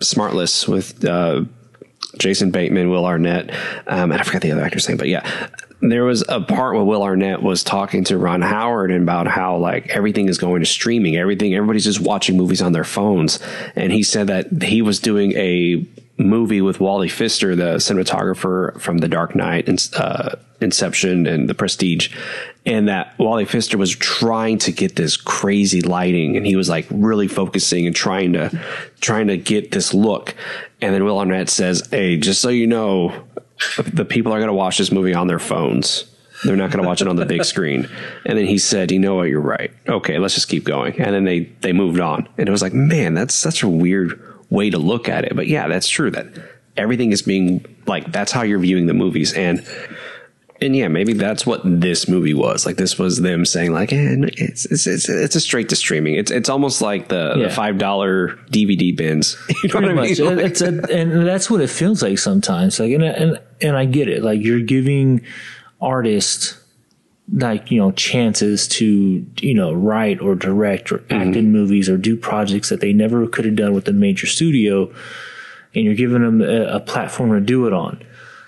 Smartless with Jason Bateman, Will Arnett, and I forgot the other actor's name, but yeah, there was a part where Will Arnett was talking to Ron Howard about how like everything is going to streaming, everybody's just watching movies on their phones. And he said that he was doing a movie with Wally Pfister, the cinematographer from The Dark Knight and Inception and The Prestige. And that Wally Pfister was trying to get this crazy lighting, and he was like really focusing and trying to get this look. And then Will Arnett says, "Hey, just so you know, the people are going to watch this movie on their phones. They're not going to watch it on the big screen." And then he said, "You know what? You're right. Okay, let's just keep going." And then they moved on. And it was like, man, that's such a weird way to look at it. But yeah, that's true, that everything is being like, that's how you're viewing the movies. And yeah, maybe that's what this movie was. Like, this was them saying like, it's a straight to streaming. It's almost like the $5 DVD bins. You know what I mean? Like, and that's what it feels like sometimes. Like, and I get it. Like, you're giving artists like, you know, chances to, you know, write or direct or act in movies or do projects that they never could have done with a major studio, and you're giving them a platform to do it on.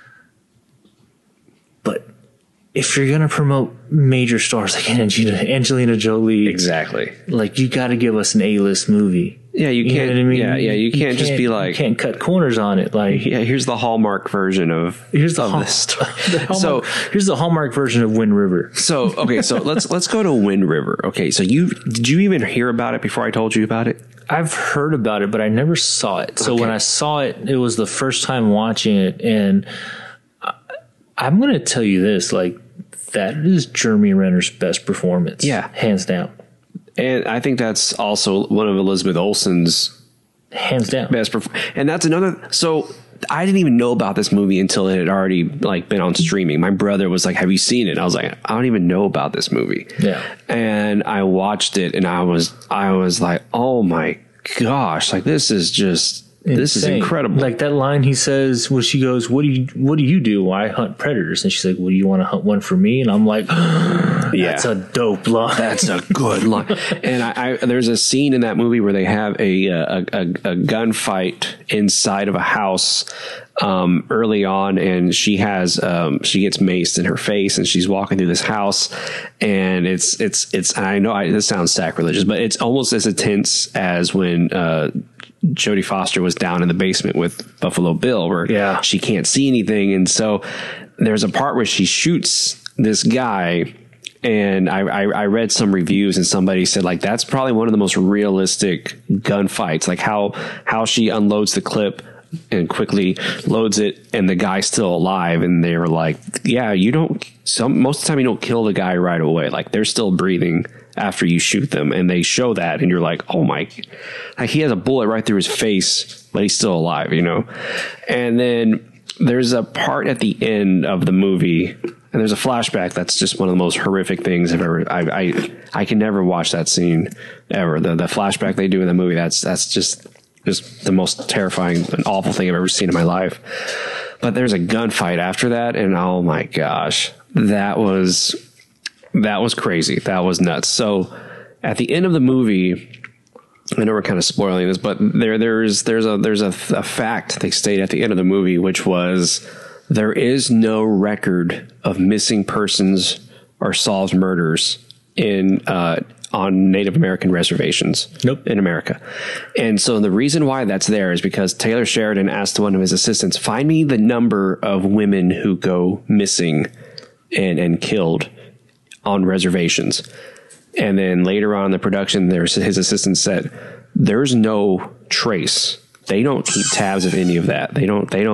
But if you're going to promote major stars like Angelina Jolie, exactly, like, you got to give us an A-list movie. Yeah, you can't. Know what I mean? Yeah, you can't just be like, you can't cut corners on it. Like, yeah, here's the Hallmark version of this story. Here's the Hallmark version of Wind River. So let's go to Wind River. Okay, so did you even hear about it before I told you about it? I've heard about it, but I never saw it. So when I saw it, it was the first time watching it, and I'm going to tell you this: like, that is Jeremy Renner's best performance. Yeah, hands down. And I think that's also one of Elizabeth Olsen's hands down best and that's another. So I didn't even know about this movie until it had already like been on streaming. My brother was like, "Have you seen it?" I was like, "I don't even know about this movie." Yeah. And I watched it, and I was like, "Oh my gosh, like, this is just insane. This is incredible." Like, that line he says when she goes, what do you do? "I hunt predators." And she's like, "Well, do you want to hunt one for me?" And I'm like, that's a dope line. That's a good line. And I there's a scene in that movie where they have a gunfight inside of a house early on, and she gets maced in her face, and she's walking through this house, and it's I know this sounds sacrilegious, but it's almost as intense as when Jodie Foster was down in the basement with Buffalo Bill, where she can't see anything. And so there's a part where she shoots this guy, and I read some reviews, and somebody said, like, that's probably one of the most realistic gunfights, like how she unloads the clip and quickly loads it, and the guy's still alive. And they were like, yeah, most of the time you don't kill the guy right away. Like, they're still breathing after you shoot them, and they show that, and you're like, oh my, like, he has a bullet right through his face, but he's still alive, you know? And then there's a part at the end of the movie, and there's a flashback that's just one of the most horrific things I've ever, I can never watch that scene ever. The flashback they do in the movie, that's just the most terrifying and awful thing I've ever seen in my life. But there's a gunfight after that, and oh my gosh, that was crazy. That was nuts. So at the end of the movie, I know we're kind of spoiling this, but there's a fact they state at the end of the movie, which was, there is no record of missing persons or solved murders on Native American reservations. Nope. In America. And so the reason why that's there is because Taylor Sheridan asked one of his assistants, find me the number of women who go missing and killed on reservations. And then later on in the production, his assistant said, there's no trace. They don't keep tabs of any of that. The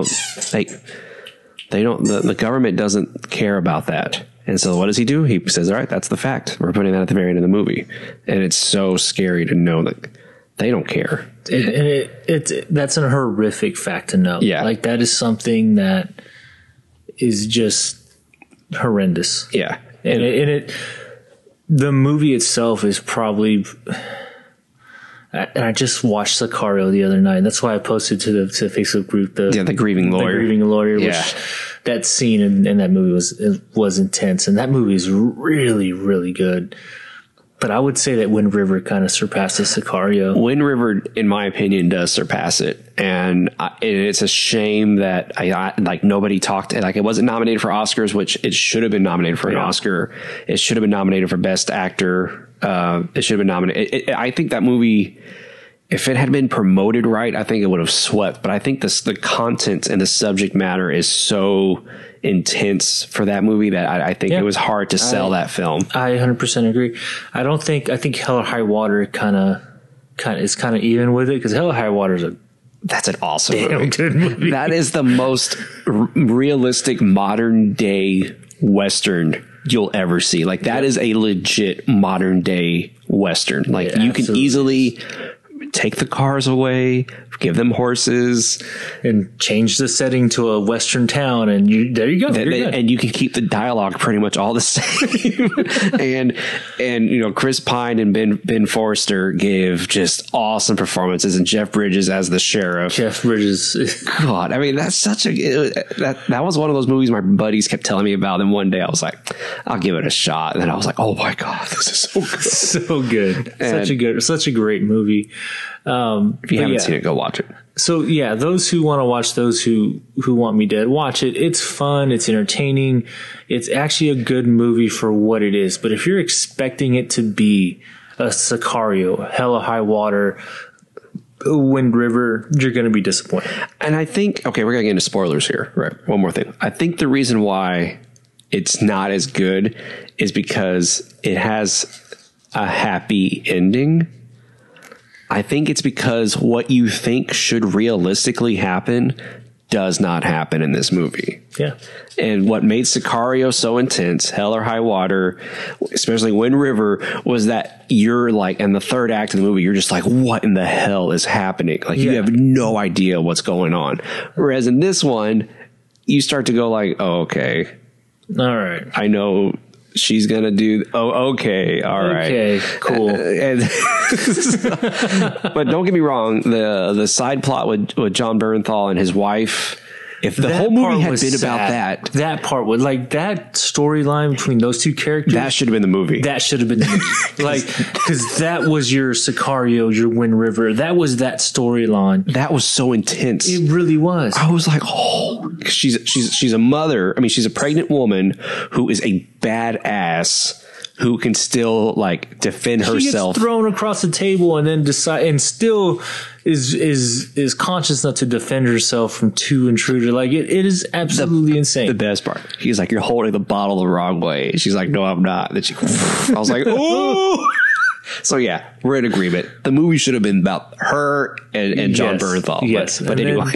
government doesn't care about that. And so what does he do? He says, all right, that's the fact. We're putting that at the very end of the movie. And it's so scary to know that they don't care. That's a horrific fact to know. Yeah. Like, that is something that is just horrendous. Yeah. And the movie itself is probably, and I just watched Sicario the other night. That's why I posted to the Facebook group the Grieving Lawyer. The Grieving Lawyer, which that scene in that movie was intense, and that movie is really, really good. But I would say that Wind River kind of surpasses Sicario. Wind River, in my opinion, does surpass it, and it's a shame that I like nobody talked. Like, it wasn't nominated for Oscars, which it should have been nominated for an Oscar. It should have been nominated for Best Actor. It should have been nominated. I think that movie, if it had been promoted right, I think it would have swept. But I think the content and the subject matter is so intense for that movie that I think it was hard to sell that film. I 100% agree. I think Hell or High Water kind of is kind of even with it, because Hell or High Water is that's an awesome damn good movie. That is the most realistic modern day Western you'll ever see. Like, that is a legit modern day Western. Like, you can easily take the cars away, give them horses, and change the setting to a Western town, and there you go. And you can keep the dialogue pretty much all the same. and you know, Chris Pine and Ben Forster give just awesome performances, and Jeff Bridges as the sheriff. Jeff Bridges, God, I mean, that's such that was one of those movies my buddies kept telling me about. And one day I was like, I'll give it a shot, and then I was like, oh my God, this is so good, so good, such a great movie. If you haven't seen it, go watch it. So yeah, those who want to watch, those who want me dead, watch it. It's fun. It's entertaining. It's actually a good movie for what it is. But if you're expecting it to be a Sicario, Hell or High Water, Wind River, you're going to be disappointed. And I think, okay, we're going to get into spoilers here. Right. One more thing. I think the reason why it's not as good is because it has a happy ending. I think it's because what you think should realistically happen does not happen in this movie. Yeah. And what made Sicario so intense, Hell or High Water, especially Wind River, was that you're like, in the third act of the movie, you're just like, what in the hell is happening? Like, you have no idea what's going on. Whereas in this one, you start to go like, oh, okay. All right. I know she's gonna do. Oh, okay, all right, okay, cool. But don't get me wrong, the side plot with John Bernthal and his wife. If the whole movie had been about that part would, like, that storyline between those two characters, that should have been the movie. That should have been the movie. Like, because that was your Sicario, your Wind River. That was that storyline. That was so intense. It really was. I was like, oh, she's a mother. I mean, she's a pregnant woman who is a badass, who can still, like, defend herself. She gets thrown across the table and then decide, and still is conscious enough to defend herself from two intruders. Like, it is absolutely insane. The best part, he's like, you're holding the bottle the wrong way. She's like, no, I'm not. Then I was like, oh. So yeah, we're in agreement. The movie should have been about her and John Bernthal. Yes, but anyway.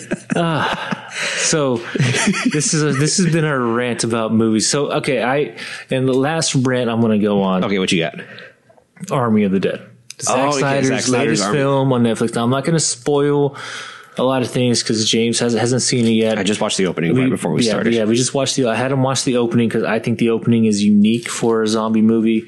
So this has been our rant about movies. So okay, and the last rant I'm going to go on. Okay, what you got? Army of the Dead. Zack Snyder's latest film on Netflix. Now, I'm not going to spoil a lot of things because James hasn't seen it yet. I just watched the opening right before we started. Yeah, we just watched I had him watch the opening because I think the opening is unique for a zombie movie.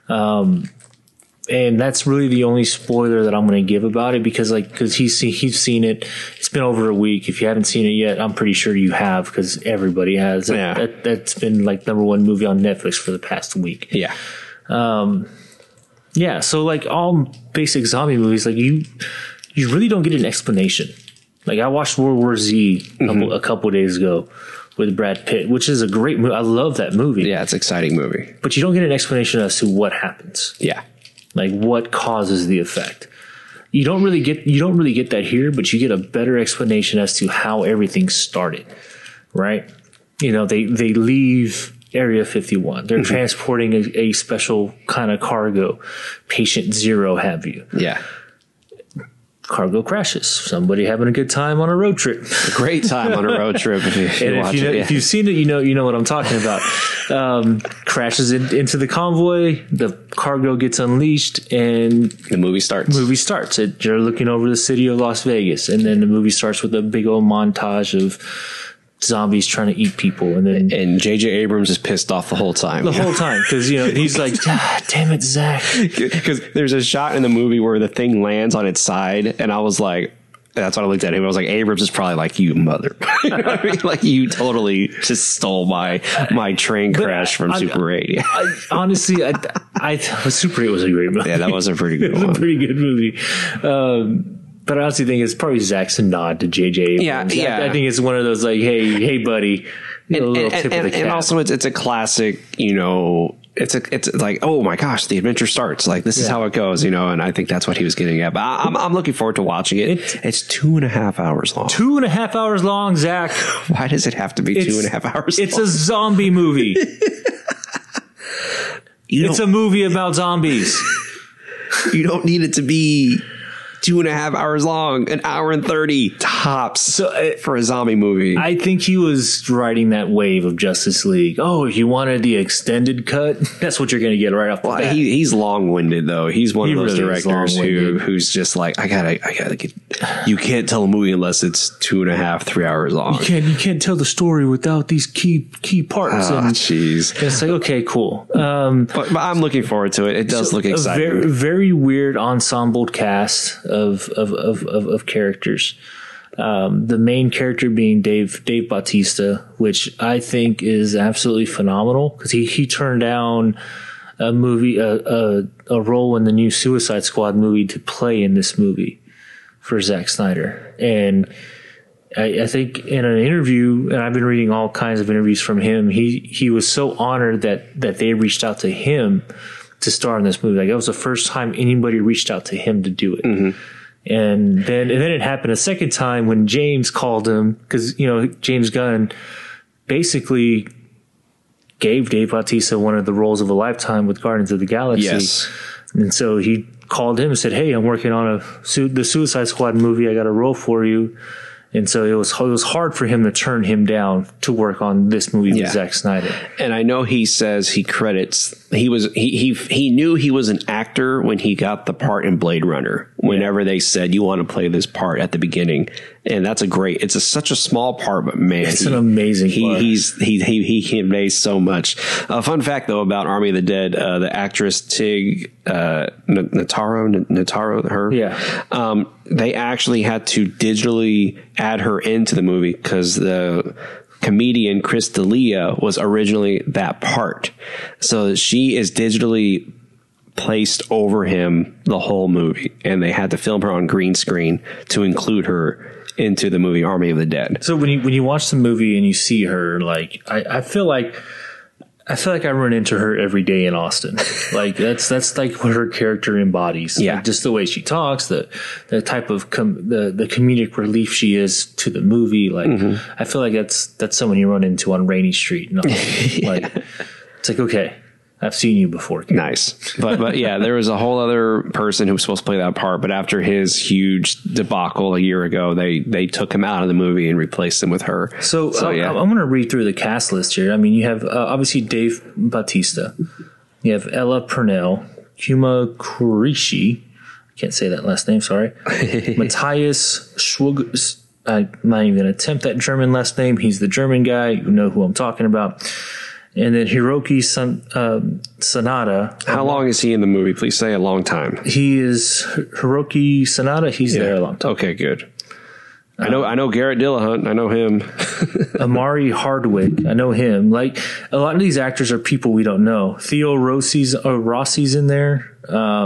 And that's really the only spoiler that I'm going to give about it because he's seen it. It's been over a week. If you haven't seen it yet, I'm pretty sure you have because everybody has. Yeah. That's been like #1 movie on Netflix for the past week. Yeah. Yeah. So like all basic zombie movies, like you really don't get an explanation. Like I watched World War Z a couple days ago with Brad Pitt, which is a great movie. I love that movie. Yeah, it's an exciting movie. But you don't get an explanation as to what happens. Yeah. Like what causes the effect. You don't really get that here, but you get a better explanation as to how everything started. Right? You know, they leave Area 51. They're transporting a special kind of cargo, Patient Zero have you. Yeah. Cargo crashes. Somebody having a good time on a road trip. A great time on a road trip. If you've seen it, you know what I'm talking about. Crashes into the convoy. The cargo gets unleashed, and the movie starts. You're looking over the city of Las Vegas, and then the movie starts with a big old montage of zombies trying to eat people, and J.J. Abrams is pissed off the whole time. Because he's like, damn it, Zach. Because there's a shot in the movie where the thing lands on its side, and I was like, that's what I looked at him. I was like, Abrams is probably like, you mother. You know what I mean? Like, you totally just stole my train crash from Super 8. Yeah. Honestly, Super 8 was a great movie. Yeah, that was a pretty good It was one. a pretty good movie. But I honestly think it's probably Zach's nod to J.J. Abrams. Yeah. I think it's one of those like, hey, buddy. And also it's a classic, you know, it's like, oh my gosh, the adventure starts. Like, this is how it goes, you know, and I think that's what he was getting at. But I'm looking forward to watching it. It's 2.5 hours long. 2.5 hours long, Zach. Why does it have to be 2.5 hours long? It's a zombie movie. It's a movie about zombies. You don't need it to be 2.5 hours long, 1 hour and 30 tops for a zombie movie. I think he was riding that wave of Justice League. Oh, if you wanted the extended cut, that's what you're going to get right off the bat. He's long-winded though. He's one of those really directors who's just like, I gotta get. You can't tell a movie unless it's 2.5, 3 hours long. You can't tell the story without these key parts. Oh, jeez. It's like, okay, cool. But I'm looking forward to it. It does look exciting. A very, very weird ensemble cast of characters. The main character being Dave Bautista, which I think is absolutely phenomenal because he turned down a movie, a role in the new Suicide Squad movie to play in this movie for Zack Snyder. And I think in an interview, and I've been reading all kinds of interviews from him, he was so honored that they reached out to him to star in this movie. Like, that was the first time anybody reached out to him to do it. Mm-hmm. And then it happened a second time when James called him, because, you know, James Gunn basically gave Dave Bautista one of the roles of a lifetime with Guardians of the Galaxy. Yes. And so he called him and said, hey, I'm working on the Suicide Squad movie. I got a role for you. And so it was hard for him to turn him down to work on this movie with Zack Snyder. And I know he says he knew he was an actor when he got the part in Blade Runner. Whenever they said, you want to play this part at the beginning. And that's such a small part, but man, it's an amazing part. He conveys so much. Fun fact though about Army of the Dead, the actress Tig Notaro, her. Yeah. They actually had to digitally add her into the movie because the comedian Chris D'Elia was originally that part. So she is digitally placed over him the whole movie, and they had to film her on green screen to include her into the movie Army of the Dead. So when you watch the movie and you see her, like, I feel like I run into her every day in Austin. Like, that's like what her character embodies. Yeah. Like, just the way she talks, the type of the comedic relief she is to the movie. Like, I feel like that's someone you run into on Rainy Street. No, like, it's like, okay, I've seen you before. Karen. Nice. But yeah, there was a whole other person who was supposed to play that part, but after his huge debacle a year ago, they took him out of the movie and replaced him with her. So yeah. I'm going to read through the cast list here. I mean, you have obviously Dave Bautista. You have Ella Purnell, Huma Qureshi. I can't say that last name, sorry. Matthias Schwug. I'm not even going to attempt that German last name. He's the German guy. You know who I'm talking about. And then Hiroki Sanada. How long is he in the movie? Please say a long time. He is Hiroki Sanada. He's there a long time. Okay, good. I know Garrett Dillahunt. I know him. Amari Hardwick. I know him. Like, a lot of these actors are people we don't know. Theo Rossi's in there.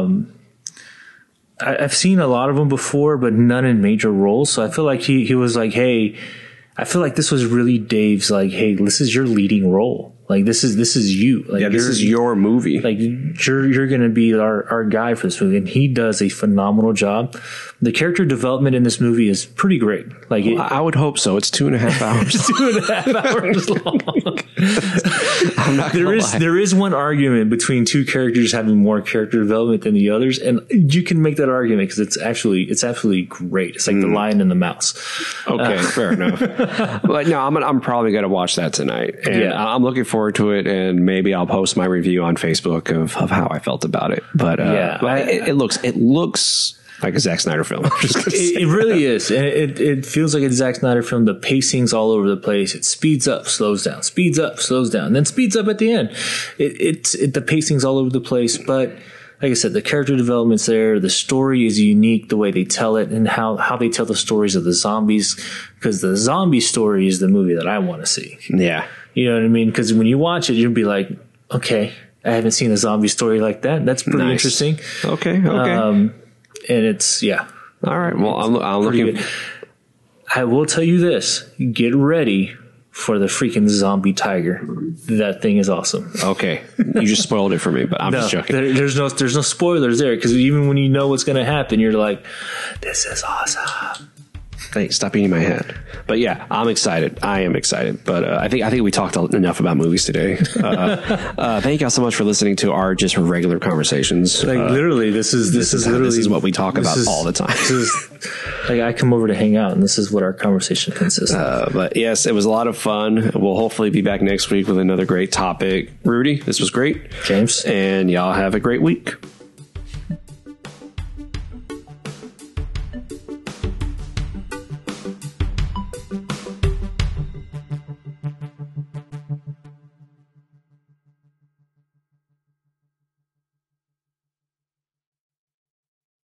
I've seen a lot of them before, but none in major roles. So I feel like he was like, hey, I feel like this was really Dave's like, hey, this is your leading role. Like, this is you. Like, this is your movie. Like, you're going to be our guy for this movie. And he does a phenomenal job. The character development in this movie is pretty great. Like, I would hope so. It's 2.5 hours. 2.5 hours long. I'm not gonna lie. There is one argument between two characters having more character development than the others. And you can make that argument because it's absolutely great. It's like the lion and the mouse. Okay, fair enough. But no, I'm probably going to watch that tonight. And I'm looking forward to it, and maybe I'll post my review on Facebook of how I felt about it. But it looks like a Zack Snyder film. It really is. And it feels like a Zack Snyder film. The pacing's all over the place. It speeds up, slows down, speeds up, slows down, then speeds up at the end. The pacing's all over the place, but like I said, the character development's there. The story is unique, the way they tell it, and how they tell the stories of the zombies. Because the zombie story is the movie that I want to see. Yeah. You know what I mean? Because when you watch it, you'll be like, okay, I haven't seen a zombie story like that. That's pretty interesting. Okay. And it's, yeah. All right. Well, I'm looking. Good. I will tell you this. Get ready for the freaking zombie tiger. That thing is awesome. Okay. You just spoiled it for me, but I'm just joking. There's no spoilers there, because even when you know what's going to happen, you're like, this is awesome. Hey, stop eating my head. But yeah, I'm excited. I am excited. But I think we talked enough about movies today. Thank y'all so much for listening to our just regular conversations. Like literally, this is what we talk about all the time. This is, like, I come over to hang out, and this is what our conversation consists of. But yes, it was a lot of fun. We'll hopefully be back next week with another great topic. Rudy, this was great. James. And y'all have a great week.